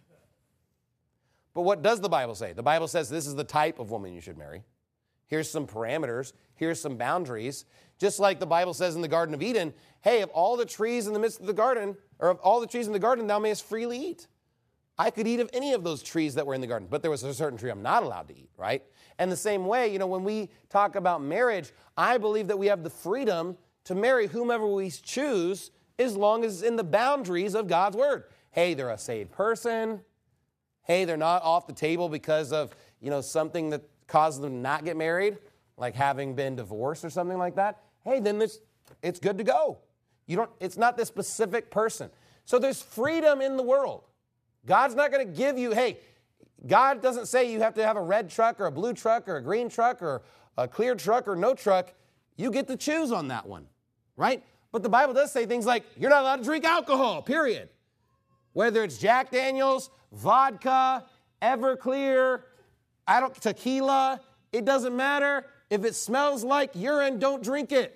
But what does the Bible say? The Bible says this is the type of woman you should marry. Here's some parameters. Here's some boundaries. Just like the Bible says in the Garden of Eden, hey, of all the trees in the midst of the garden, or of all the trees in the garden, thou mayest freely eat. I could eat of any of those trees that were in the garden, but there was a certain tree I'm not allowed to eat, right? And the same way, when we talk about marriage, I believe that we have the freedom to marry whomever we choose as long as it's in the boundaries of God's word. Hey, they're a saved person. Hey, they're not off the table because of, something that causes them to not get married, like having been divorced or something like that. Hey, then it's good to go. It's not this specific person. So there's freedom in the world. God's not going to give you, God doesn't say you have to have a red truck or a blue truck or a green truck or a clear truck or no truck. You get to choose on that one, right? But the Bible does say things like, you're not allowed to drink alcohol, period. Whether it's Jack Daniels, vodka, Everclear, tequila, it doesn't matter. If it smells like urine, don't drink it.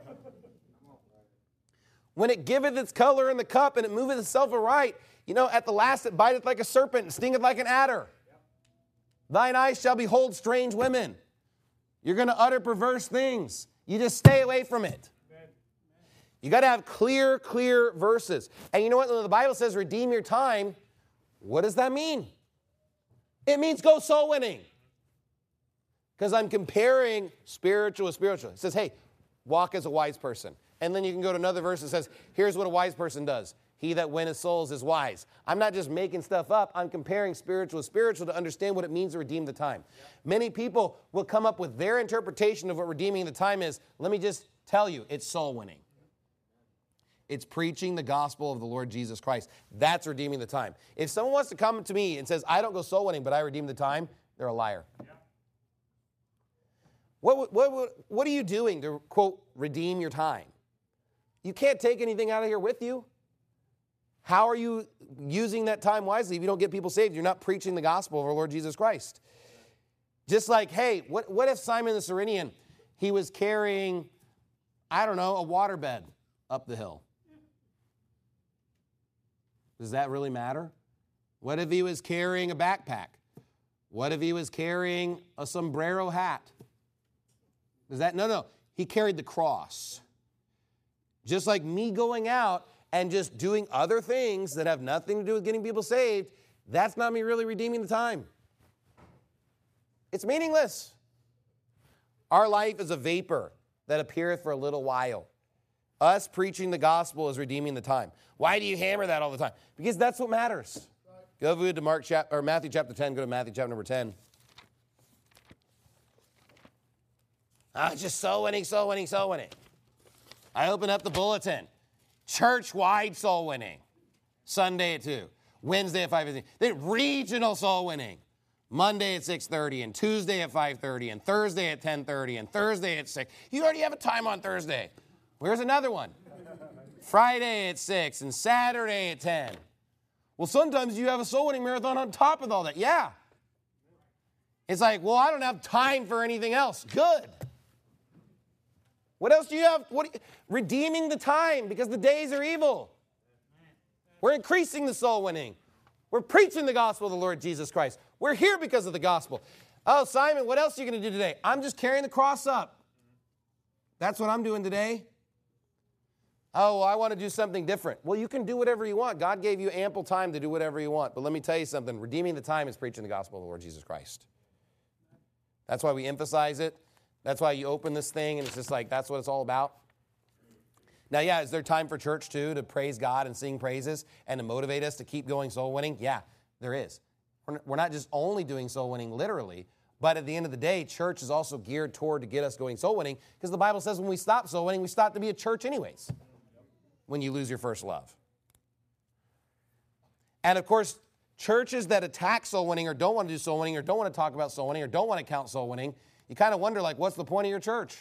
When it giveth its color in the cup and it moveth itself aright, at the last it biteth like a serpent and stingeth like an adder. Thine eyes shall behold strange women. You're going to utter perverse things. You just stay away from it. You got to have clear verses. And you know what? When the Bible says redeem your time, what does that mean? It means go soul winning. Because I'm comparing spiritual with spiritual. It says, hey, walk as a wise person. And then you can go to another verse that says, here's what a wise person does. He that winneth souls is wise. I'm not just making stuff up. I'm comparing spiritual with spiritual to understand what it means to redeem the time. Many people will come up with their interpretation of what redeeming the time is. Let me just tell you, it's soul winning. It's preaching the gospel of the Lord Jesus Christ. That's redeeming the time. If someone wants to come to me and says, I don't go soul winning, but I redeem the time, they're a liar. Yeah. What are you doing to, quote, redeem your time? You can't take anything out of here with you. How are you using that time wisely if you don't get people saved? You're not preaching the gospel of our Lord Jesus Christ. Just like, hey, what if Simon the Cyrenian, he was carrying, I don't know, a waterbed up the hill? Does that really matter? What if he was carrying a backpack? What if he was carrying a sombrero hat? No. He carried the cross. Just like me going out and just doing other things that have nothing to do with getting people saved, that's not me really redeeming the time. It's meaningless. Our life is a vapor that appeareth for a little while. Us preaching the gospel is redeeming the time. Why do you hammer that all the time? Because that's what matters. Go over to Matthew chapter 10. Go to Matthew chapter number 10. Just soul winning. I open up the bulletin. Church-wide soul winning. Sunday at 2. Wednesday at 5:15. Then regional soul winning. Monday at 6:30 and Tuesday at 5:30 and Thursday at 10:30 and Thursday at 6. You already have a time on Thursday. Where's another one? Friday at 6 and Saturday at 10. Well, sometimes you have a soul winning marathon on top of all that. Yeah. It's like, well, I don't have time for anything else. Good. What else do you have? Redeeming the time because the days are evil. We're increasing the soul winning. We're preaching the gospel of the Lord Jesus Christ. We're here because of the gospel. Oh, Simon, what else are you going to do today? I'm just carrying the cross up. That's what I'm doing today. Oh, well, I want to do something different. Well, you can do whatever you want. God gave you ample time to do whatever you want. But let me tell you something. Redeeming the time is preaching the gospel of the Lord Jesus Christ. That's why we emphasize it. That's why you open this thing and it's just like, that's what it's all about. Now, yeah, is there time for church too to praise God and sing praises and to motivate us to keep going soul winning? Yeah, there is. We're not just only doing soul winning literally, but at the end of the day, church is also geared toward to get us going soul winning because the Bible says when we stop soul winning, we stop to be a church anyways when you lose your first love. And of course, churches that attack soul winning or don't want to do soul winning or don't want to talk about soul winning or don't want to count soul winning, you kind of wonder, like, what's the point of your church?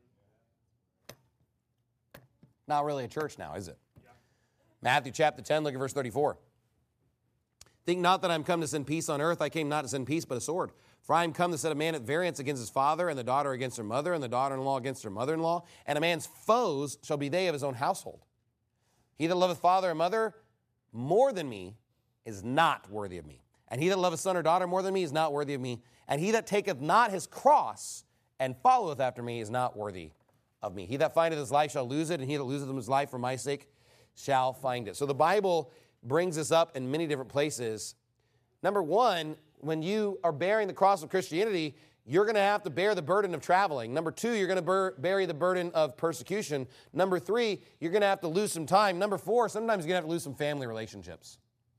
Not really a church now, is it? Yeah. Matthew chapter 10, look at verse 34. Think not that I am come to send peace on earth. I came not to send peace, but a sword. For I am come to set a man at variance against his father, and the daughter against her mother, and the daughter-in-law against her mother-in-law. And a man's foes shall be they of his own household. He that loveth father or mother more than me is not worthy of me. And he that loveth son or daughter more than me is not worthy of me. And he that taketh not his cross and followeth after me is not worthy of me. He that findeth his life shall lose it, and he that loseth his life for my sake shall find it. So the Bible brings this up in many different places. Number one, when you are bearing the cross of Christianity, you're going to have to bear the burden of traveling. Number two, you're going to bear the burden of persecution. Number three, you're going to have to lose some time. Number four, sometimes you're going to have to lose some family relationships.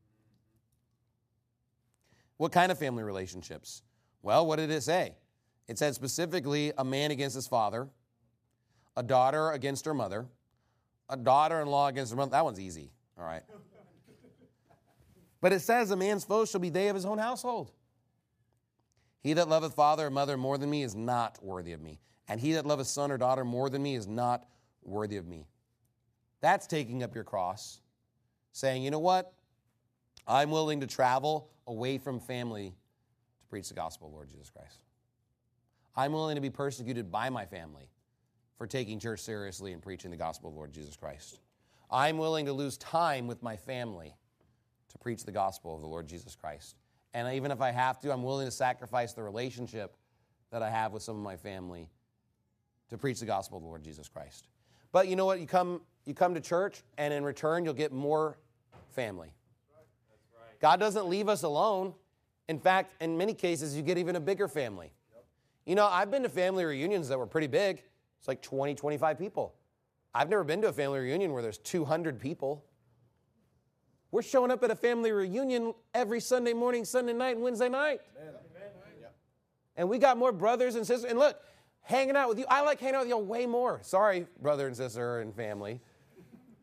What kind of family relationships? Well, what did it say? It said specifically a man against his father, a daughter against her mother, a daughter-in-law against her mother. That one's easy, all right. But it says a man's foes shall be they of his own household. He that loveth father or mother more than me is not worthy of me. And he that loveth son or daughter more than me is not worthy of me. That's taking up your cross, saying, you know what? I'm willing to travel away from family to preach the gospel of Lord Jesus Christ. I'm willing to be persecuted by my family for taking church seriously and preaching the gospel of Lord Jesus Christ. I'm willing to lose time with my family to preach the gospel of the Lord Jesus Christ. And even if I have to, I'm willing to sacrifice the relationship that I have with some of my family to preach the gospel of the Lord Jesus Christ. But you know what? You come to church, and in return, you'll get more family. That's right. God doesn't leave us alone. In fact, in many cases, you get even a bigger family. Yep. You know, I've been to family reunions that were pretty big. It's like 20, 25 people. I've never been to a family reunion where there's 200 people. We're showing up at a family reunion every Sunday morning, Sunday night, and Wednesday night. Amen. And we got more brothers and sisters. And look, hanging out with you, I like hanging out with y'all way more. Sorry, brother and sister and family.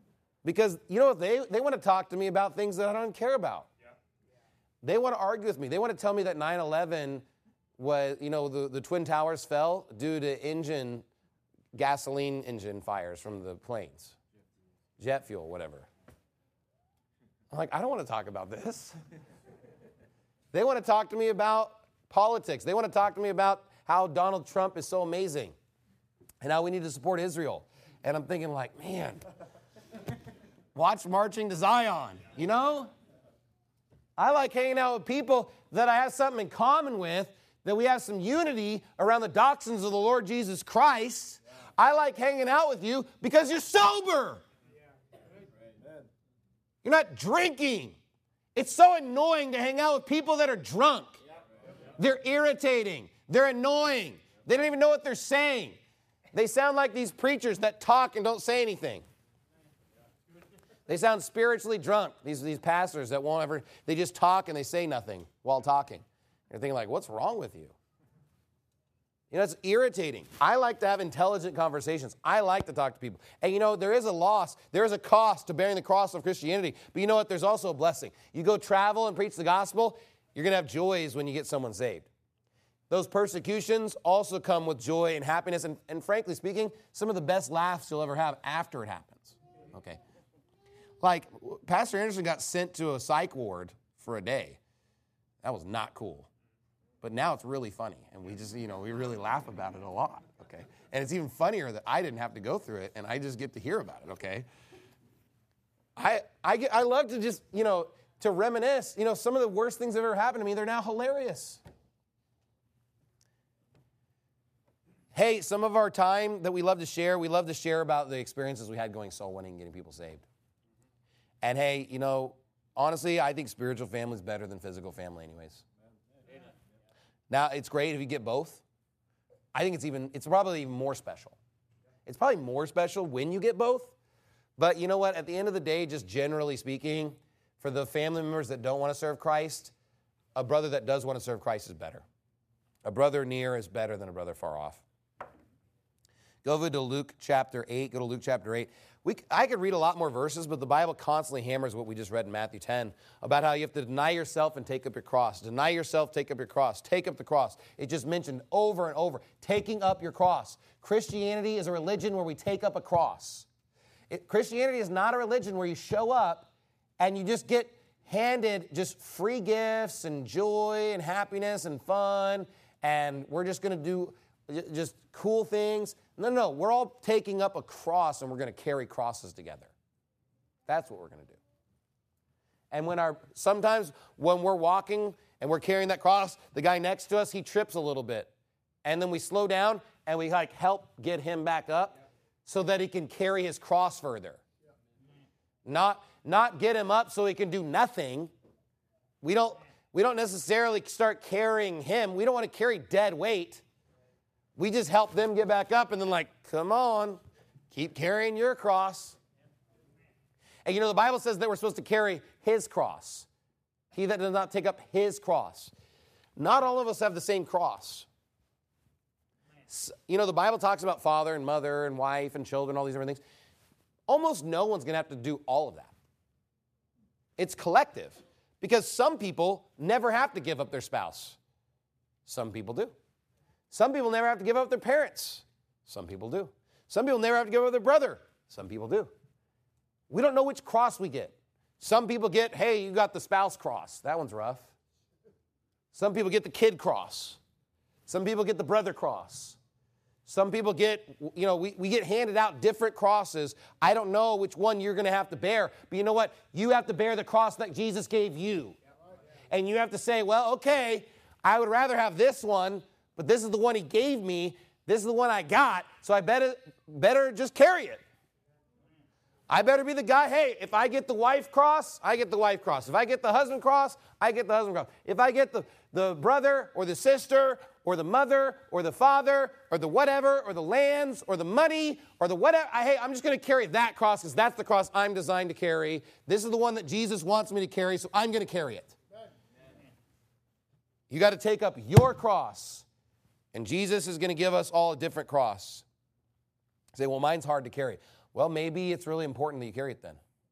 Because, you know, they want to talk to me about things that I don't care about. They want to argue with me. They want to tell me that 9/11 was, you know, the Twin Towers fell due to gasoline engine fires from the planes. Jet fuel, whatever. I'm like, I don't want to talk about this. They want to talk to me about politics. They want to talk to me about how Donald Trump is so amazing and how we need to support Israel. And I'm thinking like, man, watch Marching to Zion, you know? I like hanging out with people that I have something in common with, that we have some unity around the doctrines of the Lord Jesus Christ. I like hanging out with you because you're sober. You're not drinking. It's so annoying to hang out with people that are drunk. They're irritating. They're annoying. They don't even know what they're saying. They sound like these preachers that talk and don't say anything. They sound spiritually drunk, these pastors that won't ever, they just talk and they say nothing while talking. You're thinking like, what's wrong with you? You know, it's irritating. I like to have intelligent conversations. I like to talk to people. And you know, there is a loss. There is a cost to bearing the cross of Christianity. But you know what? There's also a blessing. You go travel and preach the gospel, you're going to have joys when you get someone saved. Those persecutions also come with joy and happiness. And frankly speaking, some of the best laughs you'll ever have after it happens. Okay. Like, Pastor Anderson got sent to a psych ward for a day. That was not cool. But now it's really funny. And we just, you know, we really laugh about it a lot, okay? And it's even funnier that I didn't have to go through it and I just get to hear about it, okay? I love to just, you know, to reminisce. You know, some of the worst things that ever happened to me, they're now hilarious. Hey, some of our time that we love to share about the experiences we had going soul winning and getting people saved. And hey, you know, honestly, I think spiritual family is better than physical family anyways. Now, it's great if you get both. I think it's probably even more special. It's probably more special when you get both. But you know what? At the end of the day, just generally speaking, for the family members that don't want to serve Christ, a brother that does want to serve Christ is better. A brother near is better than a brother far off. Go over to Luke chapter 8. Go to Luke chapter 8. I could read a lot more verses, but the Bible constantly hammers what we just read in Matthew 10 about how you have to deny yourself and take up your cross. Deny yourself, take up your cross. Take up the cross. It just mentioned over and over, taking up your cross. Christianity is a religion where we take up a cross. Christianity is not a religion where you show up and you just get handed just free gifts and joy and happiness and fun, and we're just going to do just cool things. No, we're all taking up a cross and we're going to carry crosses together. That's what we're going to do. And sometimes when we're walking and we're carrying that cross, the guy next to us, he trips a little bit. And then we slow down and we help get him back up so that he can carry his cross further. Not get him up so he can do nothing. We don't necessarily start carrying him. We don't want to carry dead weight. We just help them get back up and then come on, keep carrying your cross. And you know, the Bible says that we're supposed to carry his cross. He that does not take up his cross. Not all of us have the same cross. You know, the Bible talks about father and mother and wife and children, all these different things. Almost no one's going to have to do all of that. It's collective because some people never have to give up their spouse. Some people do. Some people never have to give up their parents. Some people do. Some people never have to give up their brother. Some people do. We don't know which cross we get. Some people get, hey, you got the spouse cross. That one's rough. Some people get the kid cross. Some people get the brother cross. Some people get, you know, we get handed out different crosses. I don't know which one you're going to have to bear. But you know what? You have to bear the cross that Jesus gave you. And you have to say, well, okay, I would rather have this one, but this is the one he gave me. This is the one I got, so I better just carry it. I better be the guy, hey, if I get the wife cross, I get the wife cross. If I get the husband cross, I get the husband cross. If I get the brother or the sister or the mother or the father or the whatever or the lands or the money or the whatever, hey, I'm just going to carry that cross because that's the cross I'm designed to carry. This is the one that Jesus wants me to carry, so I'm going to carry it. You got to take up your cross. And Jesus is going to give us all a different cross. You say, well, mine's hard to carry. Well, maybe it's really important that you carry it then.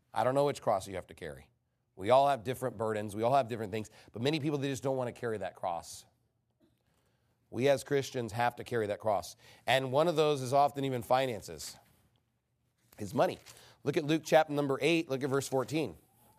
I don't know which cross you have to carry. We all have different burdens. We all have different things. But many people, they just don't want to carry that cross. We as Christians have to carry that cross. And one of those is often even finances. It's money. Look at Luke chapter number 8. Look at verse 14.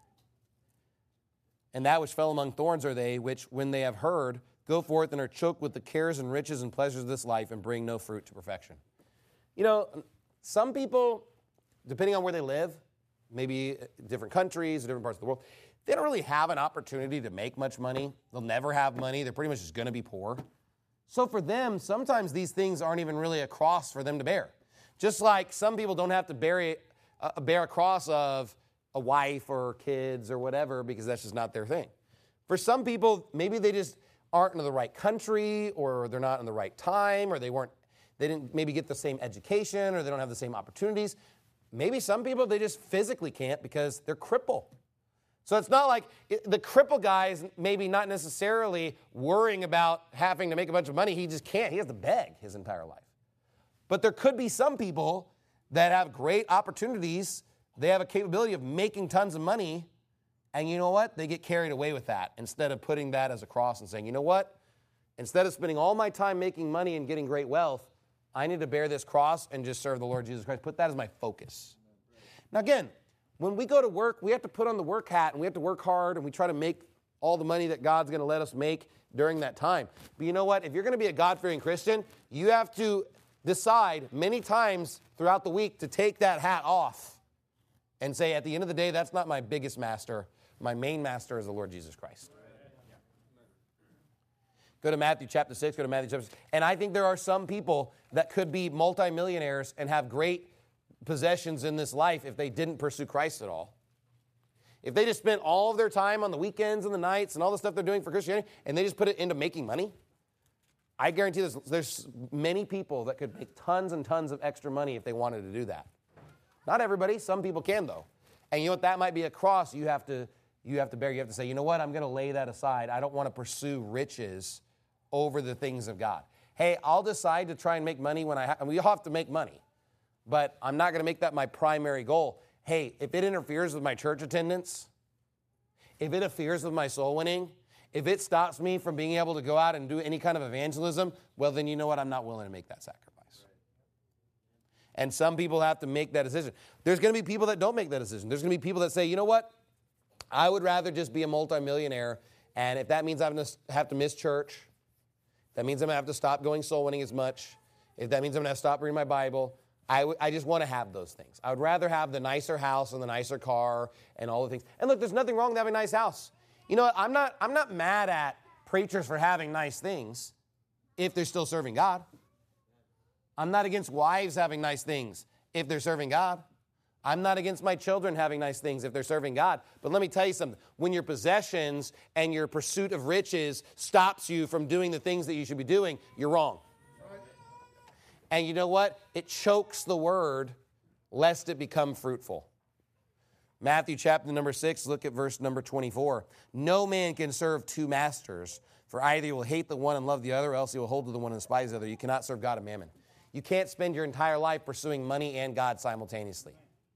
And that which fell among thorns are they, which when they have heard, go forth and are choked with the cares and riches and pleasures of this life and bring no fruit to perfection. You know, some people, depending on where they live, maybe different countries, different parts of the world, they don't really have an opportunity to make much money. They'll never have money. They're pretty much just going to be poor. So for them, sometimes these things aren't even really a cross for them to bear. Just like some people don't have to bear a cross of a wife or kids or whatever because that's just not their thing. For some people, maybe they just aren't in the right country or they're not in the right time or they didn't maybe get the same education or they don't have the same opportunities. Maybe some people, they just physically can't because they're crippled. So it's not like the cripple guy is maybe not necessarily worrying about having to make a bunch of money. He just can't. He has to beg his entire life. But there could be some people that have great opportunities. They have a capability of making tons of money. And you know what? They get carried away with that instead of putting that as a cross and saying, you know what? Instead of spending all my time making money and getting great wealth, I need to bear this cross and just serve the Lord Jesus Christ. Put that as my focus. Now again, when we go to work, we have to put on the work hat and we have to work hard and we try to make all the money that God's going to let us make during that time. But you know what? If you're going to be a God-fearing Christian, you have to decide many times throughout the week to take that hat off and say, at the end of the day, that's not my biggest master. My main master is the Lord Jesus Christ. Go to Matthew chapter 6, go to Matthew chapter 6. And I think there are some people that could be multimillionaires and have great possessions in this life if they didn't pursue Christ at all. If they just spent all of their time on the weekends and the nights and all the stuff they're doing for Christianity and they just put it into making money, I guarantee there's many people that could make tons and tons of extra money if they wanted to do that. Not everybody. Some people can, though. And you know what? That might be a cross you have to bear. You have to say, you know what? I'm going to lay that aside. I don't want to pursue riches over the things of God. Hey, I'll decide to try and make money when we all have to make money. But I'm not going to make that my primary goal. Hey, if it interferes with my church attendance, if it interferes with my soul winning, if it stops me from being able to go out and do any kind of evangelism, well, then you know what? I'm not willing to make that sacrifice. And some people have to make that decision. There's going to be people that don't make that decision. There's going to be people that say, you know what? I would rather just be a multimillionaire, and if that means I'm going to have to miss church, that means I'm going to have to stop going soul winning as much, if that means I'm going to have to stop reading my Bible, I just want to have those things. I would rather have the nicer house and the nicer car and all the things. And look, there's nothing wrong with having a nice house. You know what? I'm not mad at preachers for having nice things if they're still serving God. I'm not against wives having nice things if they're serving God. I'm not against my children having nice things if they're serving God. But let me tell you something. When your possessions and your pursuit of riches stops you from doing the things that you should be doing, you're wrong. And you know what? It chokes the word lest it become fruitful. Matthew chapter number 6, look at verse number 24. No man can serve two masters, for either he will hate the one and love the other, or else he will hold to the one and despise the other. You cannot serve God and mammon. You can't spend your entire life pursuing money and God simultaneously.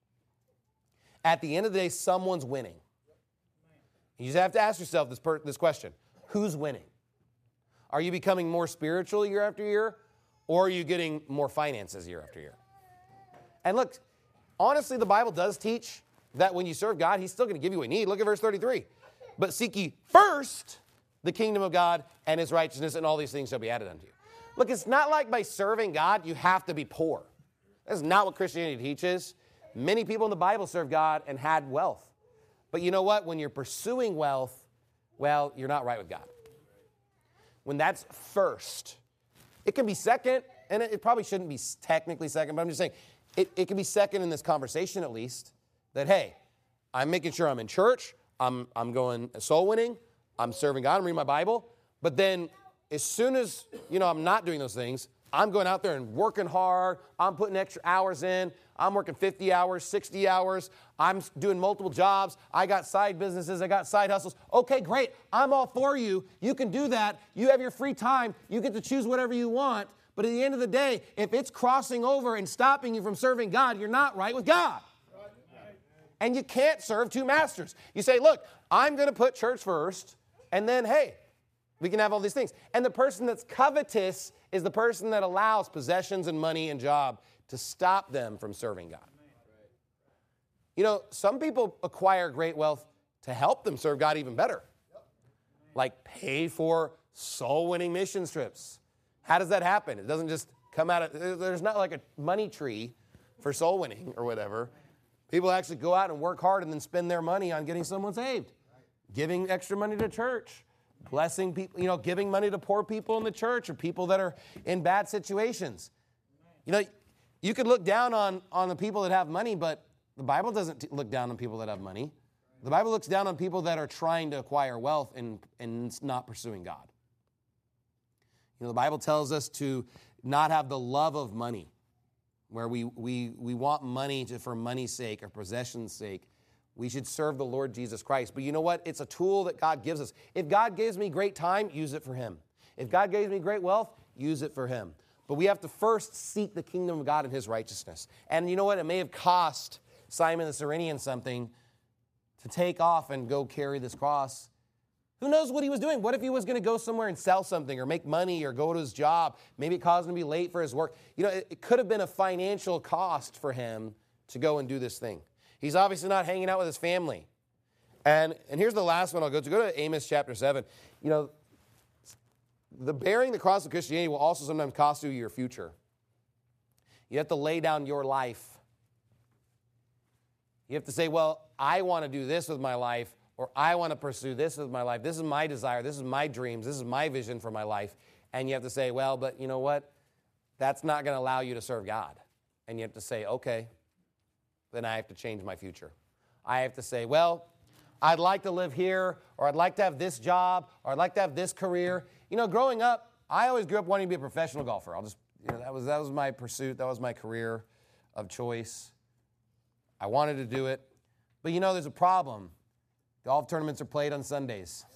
At the end of the day, someone's winning. You just have to ask yourself this question. Who's winning? Are you becoming more spiritual year after year, or are you getting more finances year after year? And look, honestly, the Bible does teach that when you serve God, he's still going to give you what you need. Look at verse 33. But seek ye first the kingdom of God and his righteousness, and all these things shall be added unto you. Look, it's not like by serving God, you have to be poor. That's not what Christianity teaches. Many people in the Bible served God and had wealth. But you know what? When you're pursuing wealth, well, you're not right with God. When that's first, it can be second, and it probably shouldn't be technically second, but I'm just saying, it can be second in this conversation at least, that, hey, I'm making sure I'm in church, I'm going soul winning, I'm serving God, I'm reading my Bible, but then as soon as, I'm not doing those things, I'm going out there and working hard, I'm putting extra hours in, I'm working 50 hours, 60 hours, I'm doing multiple jobs, I got side businesses, I got side hustles. Okay, great, I'm all for you. You can do that. You have your free time. You get to choose whatever you want. But at the end of the day, if it's crossing over and stopping you from serving God, you're not right with God. And you can't serve two masters. You say, look, I'm going to put church first, and then, hey, we can have all these things. And the person that's covetous is the person that allows possessions and money and job to stop them from serving God. You know, some people acquire great wealth to help them serve God even better. Like pay for soul-winning mission trips. How does that happen? It doesn't just come out of, there's not like a money tree for soul winning or whatever. People actually go out and work hard and then spend their money on getting someone saved. Giving extra money to church. Blessing people, you know, giving money to poor people in the church or people that are in bad situations. You know, you could look down on the people that have money, but the Bible doesn't look down on people that have money. The Bible looks down on people that are trying to acquire wealth and not pursuing God. You know, the Bible tells us to not have the love of money, where we want money for money's sake or possession's sake. We should serve the Lord Jesus Christ. But you know what? It's a tool that God gives us. If God gives me great time, use it for Him. If God gives me great wealth, use it for Him. But we have to first seek the kingdom of God and His righteousness. And you know what? It may have cost Simon the Cyrenian something to take off and go carry this cross. Who knows what he was doing? What if he was going to go somewhere and sell something or make money or go to his job? Maybe it caused him to be late for his work. You know, it could have been a financial cost for him to go and do this thing. He's obviously not hanging out with his family. And here's the last one I'll go to. Go to Amos chapter 7. You know, the bearing the cross of Christianity will also sometimes cost you your future. You have to lay down your life. You have to say, well, I want to do this with my life, or I want to pursue this with my life. This is my desire. This is my dreams. This is my vision for my life. And you have to say, well, but you know what? That's not going to allow you to serve God. And you have to say, okay, then I have to change my future. I have to say, well, I'd like to live here, or I'd like to have this job, or I'd like to have this career. You know, growing up, I always grew up wanting to be a professional golfer. That was my pursuit. That was my career of choice. I wanted to do it. But you know, there's a problem. Golf tournaments are played on Sundays.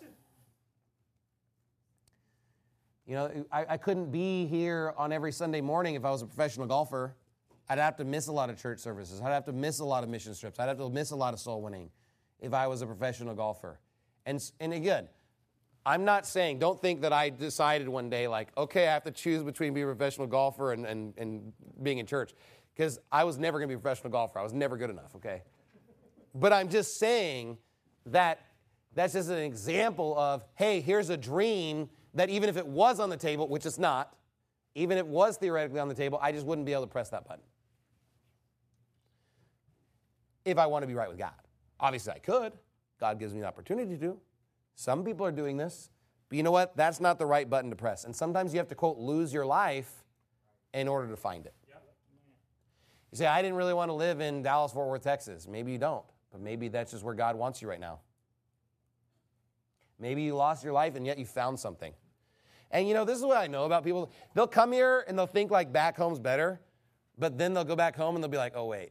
You know, I couldn't be here on every Sunday morning if I was a professional golfer. I'd have to miss a lot of church services. I'd have to miss a lot of mission trips. I'd have to miss a lot of soul winning if I was a professional golfer. And again, I'm not saying, don't think that I decided one day like, okay, I have to choose between being a professional golfer and being in church. Because I was never going to be a professional golfer. I was never good enough, okay? But I'm just saying that that's just an example of, hey, here's a dream that even if it was on the table, which it's not, even if it was theoretically on the table, I just wouldn't be able to press that button. If I want to be right with God. Obviously, I could. God gives me the opportunity to. Some people are doing this. But you know what? That's not the right button to press. And sometimes you have to, quote, lose your life in order to find it. You say, I didn't really want to live in Dallas, Fort Worth, Texas. Maybe you don't, but maybe that's just where God wants you right now. Maybe you lost your life and yet you found something. And you know, this is what I know about people. They'll come here and they'll think like back home's better, but then they'll go back home and they'll be like, oh, wait.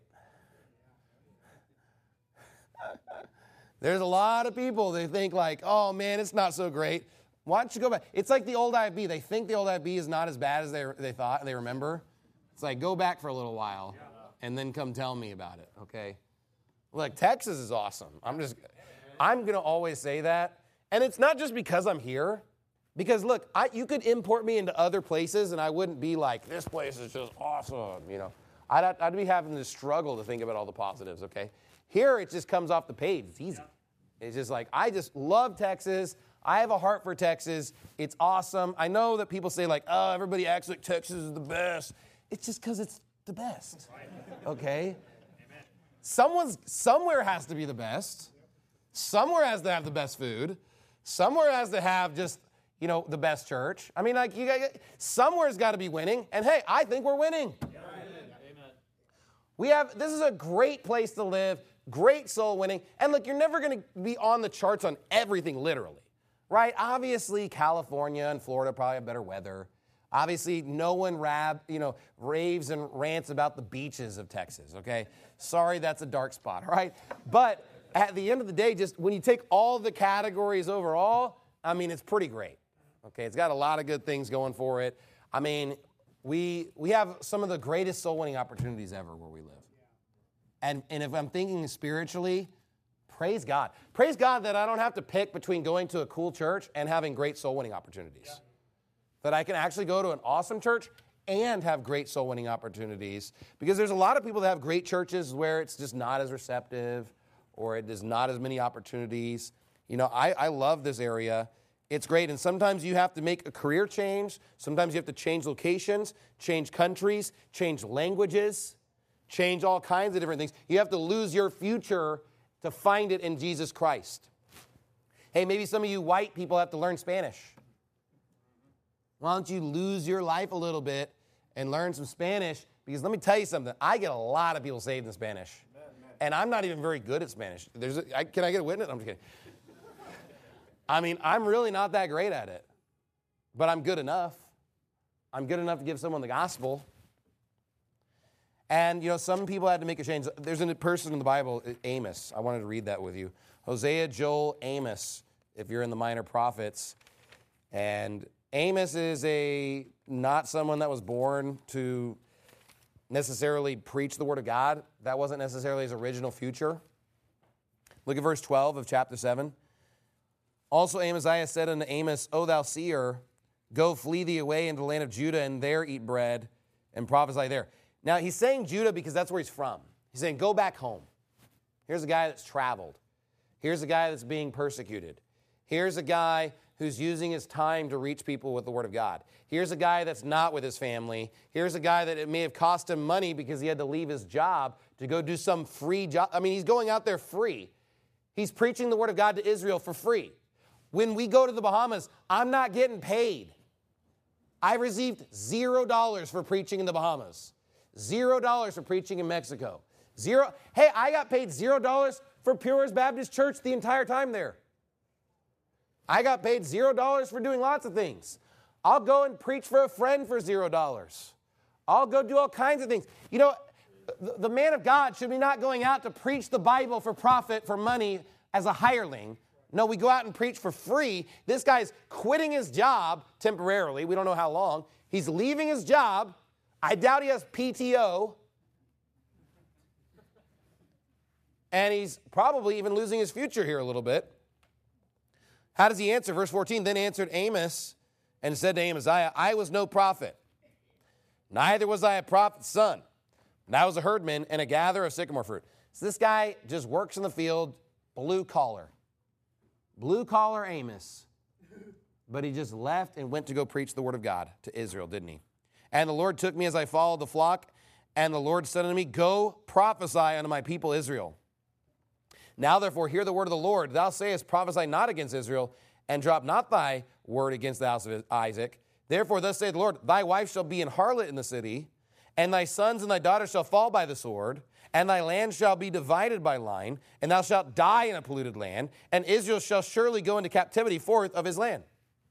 There's a lot of people, they think like, oh, man, it's not so great. Why don't you go back? It's like the old IFB. They think the old IFB is not as bad as they thought, they remember. It's like, go back for a little while and then come tell me about it, okay? Look, Texas is awesome. I'm going to always say that. And it's not just because I'm here. Because, look, you could import me into other places and I wouldn't be like, this place is just awesome, you know. I'd be having to struggle to think about all the positives, okay? Here, it just comes off the page. It's easy. It's just like, I just love Texas. I have a heart for Texas. It's awesome. I know that people say like, oh, everybody acts like Texas is the best. It's just because it's the best, okay? Somewhere has to be the best. Somewhere has to have the best food. Somewhere has to have just, you know, the best church. I mean, like, somewhere's got to be winning. And hey, I think we're winning. Amen. This is a great place to live, great soul winning. And look, you're never going to be on the charts on everything, literally, right? Obviously, California and Florida probably have better weather. Obviously, no one raves and rants about the beaches of Texas, okay? Sorry, that's a dark spot, all right? But at the end of the day, just when you take all the categories overall, I mean, it's pretty great, okay? It's got a lot of good things going for it. I mean, we have some of the greatest soul-winning opportunities ever where we live. And if I'm thinking spiritually, praise God. Praise God that I don't have to pick between going to a cool church and having great soul winning opportunities. Yeah. That I can actually go to an awesome church and have great soul winning opportunities. Because there's a lot of people that have great churches where it's just not as receptive or it is not as many opportunities. You know, I love this area. It's great. And sometimes you have to make a career change. Sometimes you have to change locations, change countries, change languages, change all kinds of different things. You have to lose your future to find it in Jesus Christ. Hey, maybe some of you white people have to learn Spanish. Why don't you lose your life a little bit and learn some Spanish? Because let me tell you something. I get a lot of people saved in Spanish. And I'm not even very good at Spanish. Can I get a witness? I'm just kidding. I mean, I'm really not that great at it. But I'm good enough. I'm good enough to give someone the gospel. And, you know, some people had to make a change. There's a person in the Bible, Amos. I wanted to read that with you. Hosea, Joel, Amos, if you're in the minor prophets. And Amos is not someone that was born to necessarily preach the word of God. That wasn't necessarily his original future. Look at verse 12 of chapter 7. Also Amaziah said unto Amos, O thou seer, go flee thee away into the land of Judah, and there eat bread, and prophesy there. Now, he's saying Judah because that's where he's from. He's saying, go back home. Here's a guy that's traveled. Here's a guy that's being persecuted. Here's a guy who's using his time to reach people with the word of God. Here's a guy that's not with his family. Here's a guy that it may have cost him money because he had to leave his job to go do some free job. I mean, he's going out there free. He's preaching the word of God to Israel for free. When we go to the Bahamas, I'm not getting paid. I received $0 for preaching in the Bahamas. $0 for preaching in Mexico. Zero. Hey, I got paid $0 for Pure Word Baptist Church the entire time there. I got paid $0 for doing lots of things. I'll go and preach for a friend for $0. I'll go do all kinds of things. You know, the man of God should be not going out to preach the Bible for profit, for money, as a hireling. No, we go out and preach for free. This guy's quitting his job temporarily. We don't know how long. He's leaving his job. I doubt he has PTO. And he's probably even losing his future here a little bit. How does he answer? Verse 14, then answered Amos and said to Amaziah, I was no prophet, neither was I a prophet's son, but I was a herdman and a gatherer of sycamore fruit. So this guy just works in the field, blue collar Amos. But he just left and went to go preach the word of God to Israel, didn't he? And the Lord took me as I followed the flock, and the Lord said unto me, go prophesy unto my people Israel. Now, therefore, hear the word of the Lord. Thou sayest, prophesy not against Israel, and drop not thy word against the house of Isaac. Therefore, thus saith the Lord, thy wife shall be an harlot in the city, and thy sons and thy daughters shall fall by the sword, and thy land shall be divided by line, and thou shalt die in a polluted land, and Israel shall surely go into captivity forth of his land.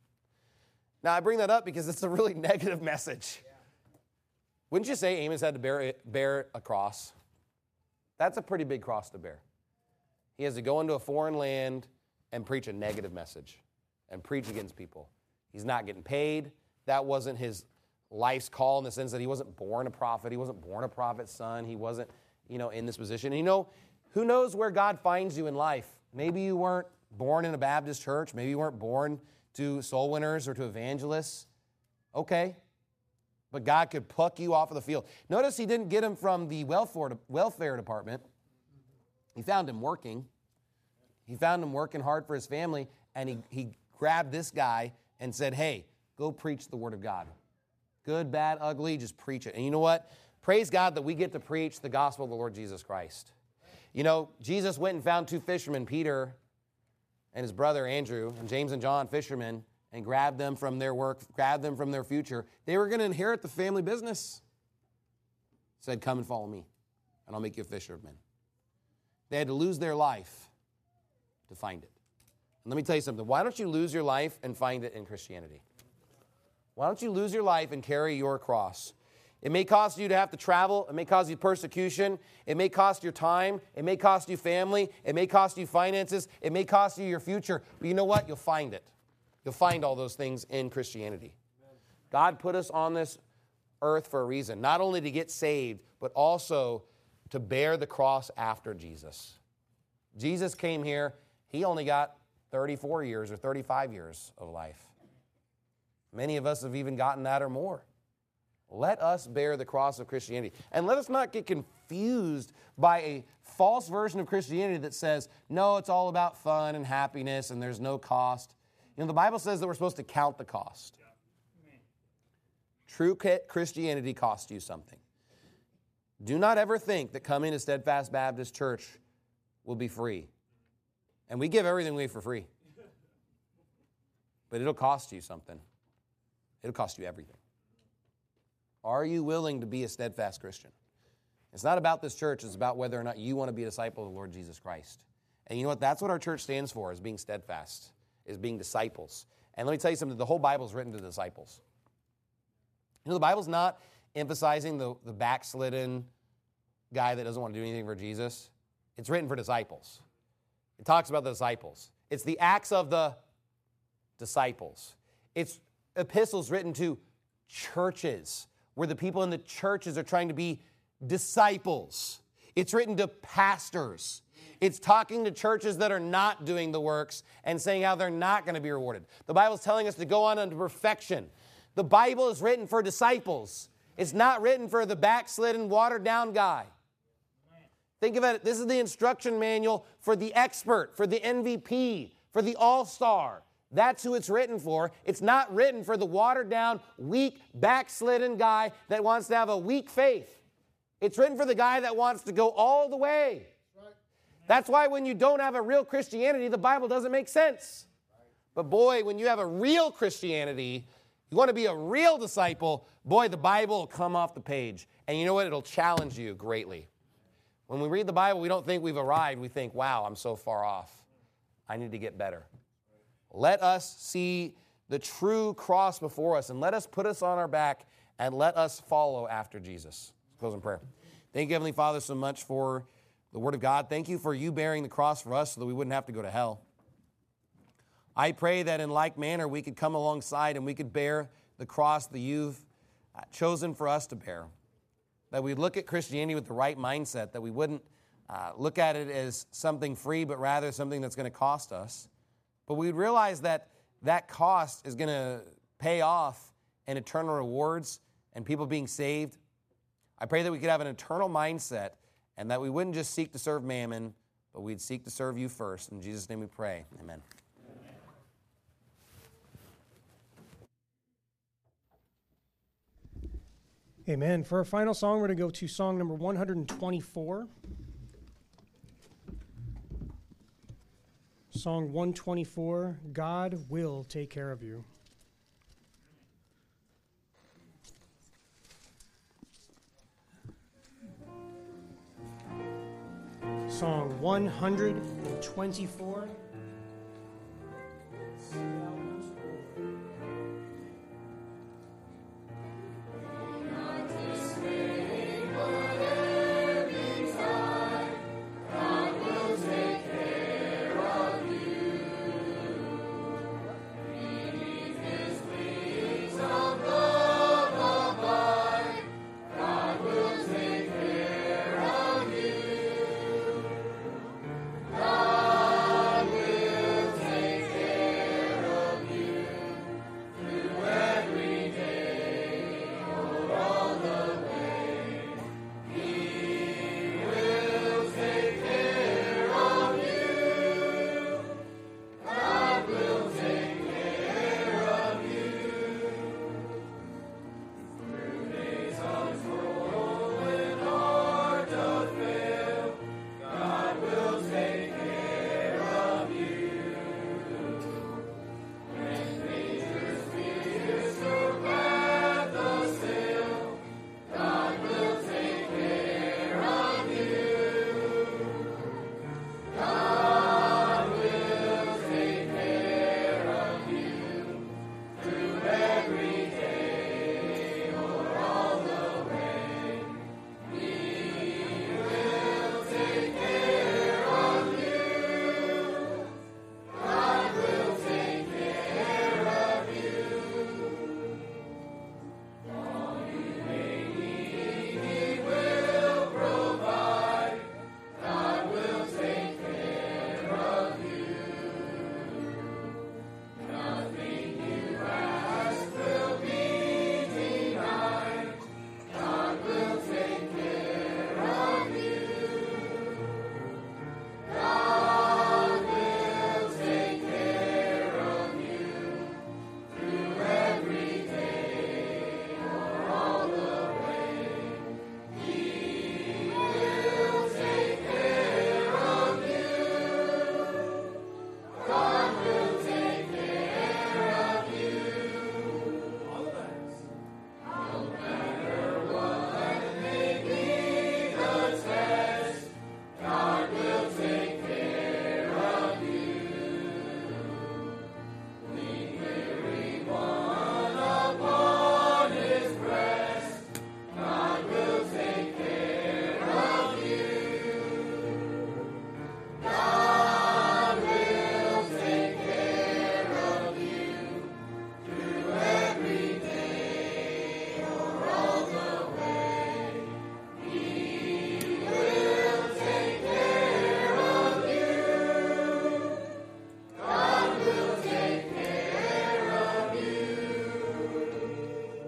Now, I bring that up because it's a really negative message. Wouldn't you say Amos had to bear a cross? That's a pretty big cross to bear. He has to go into a foreign land and preach a negative message and preach against people. He's not getting paid. That wasn't his life's call in the sense that he wasn't born a prophet. He wasn't born a prophet's son. He wasn't, in this position. And who knows where God finds you in life? Maybe you weren't born in a Baptist church. Maybe you weren't born to soul winners or to evangelists. Okay. But God could pluck you off of the field. Notice he didn't get him from the welfare department. He found him working. He found him working hard for his family, and he grabbed this guy and said, hey, go preach the word of God. Good, bad, ugly, just preach it. And you know what? Praise God that we get to preach the gospel of the Lord Jesus Christ. Jesus went and found two fishermen, Peter and his brother Andrew, and James and John, fishermen, and grabbed them from their work, grabbed them from their future. They were going to inherit the family business. Said, come and follow me, and I'll make you a fisherman. They had to lose their life to find it. And let me tell you something. Why don't you lose your life and find it in Christianity? Why don't you lose your life and carry your cross? It may cost you to have to travel. It may cause you persecution. It may cost your time. It may cost you family. It may cost you finances. It may cost you your future. But you know what? You'll find it. You'll find all those things in Christianity. God put us on this earth for a reason, not only to get saved, but also to bear the cross after Jesus. Jesus came here, he only got 34 years or 35 years of life. Many of us have even gotten that or more. Let us bear the cross of Christianity. And let us not get confused by a false version of Christianity that says, no, it's all about fun and happiness and there's no cost. You know, the Bible says that we're supposed to count the cost. True Christianity costs you something. Do not ever think that coming to Steadfast Baptist Church will be free. And we give everything away for free. But it'll cost you something. It'll cost you everything. Are you willing to be a steadfast Christian? It's not about this church. It's about whether or not you want to be a disciple of the Lord Jesus Christ. And you know what? That's what our church stands for, is being steadfast, is being disciples. And let me tell you something. The whole Bible is written to disciples. You know, the Bible's not emphasizing the backslidden guy that doesn't want to do anything for Jesus. It's written for disciples. It talks about the disciples. It's the Acts of the disciples. It's epistles written to churches, where the people in the churches are trying to be disciples. It's written to pastors. It's talking to churches that are not doing the works and saying how they're not going to be rewarded. The Bible's telling us to go on unto perfection. The Bible is written for disciples. It's not written for the backslidden, watered-down guy. Think about it. This is the instruction manual for the expert, for the MVP, for the all-star. That's who it's written for. It's not written for the watered-down, weak, backslidden guy that wants to have a weak faith. It's written for the guy that wants to go all the way. That's why when you don't have a real Christianity, the Bible doesn't make sense. But boy, when you have a real Christianity, you want to be a real disciple, boy, the Bible will come off the page. And you know what? It'll challenge you greatly. When we read the Bible, we don't think we've arrived. We think, wow, I'm so far off. I need to get better. Let us see the true cross before us, and let us put us on our back, and let us follow after Jesus. Let's close in prayer. Thank you, Heavenly Father, so much for the Word of God. Thank you for you bearing the cross for us so that we wouldn't have to go to hell. I pray that in like manner we could come alongside and we could bear the cross that you've chosen for us to bear. That we'd look at Christianity with the right mindset, that we wouldn't look at it as something free, but rather something that's going to cost us. But we'd realize that that cost is going to pay off in eternal rewards and people being saved. I pray that we could have an eternal mindset and that we wouldn't just seek to serve mammon, but we'd seek to serve you first. In Jesus' name we pray. Amen. Amen. For our final song, we're going to go to song number 124. Song 124, God Will Take Care of You. Song 124. God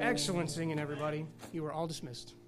Excellent singing, everybody. You are all dismissed.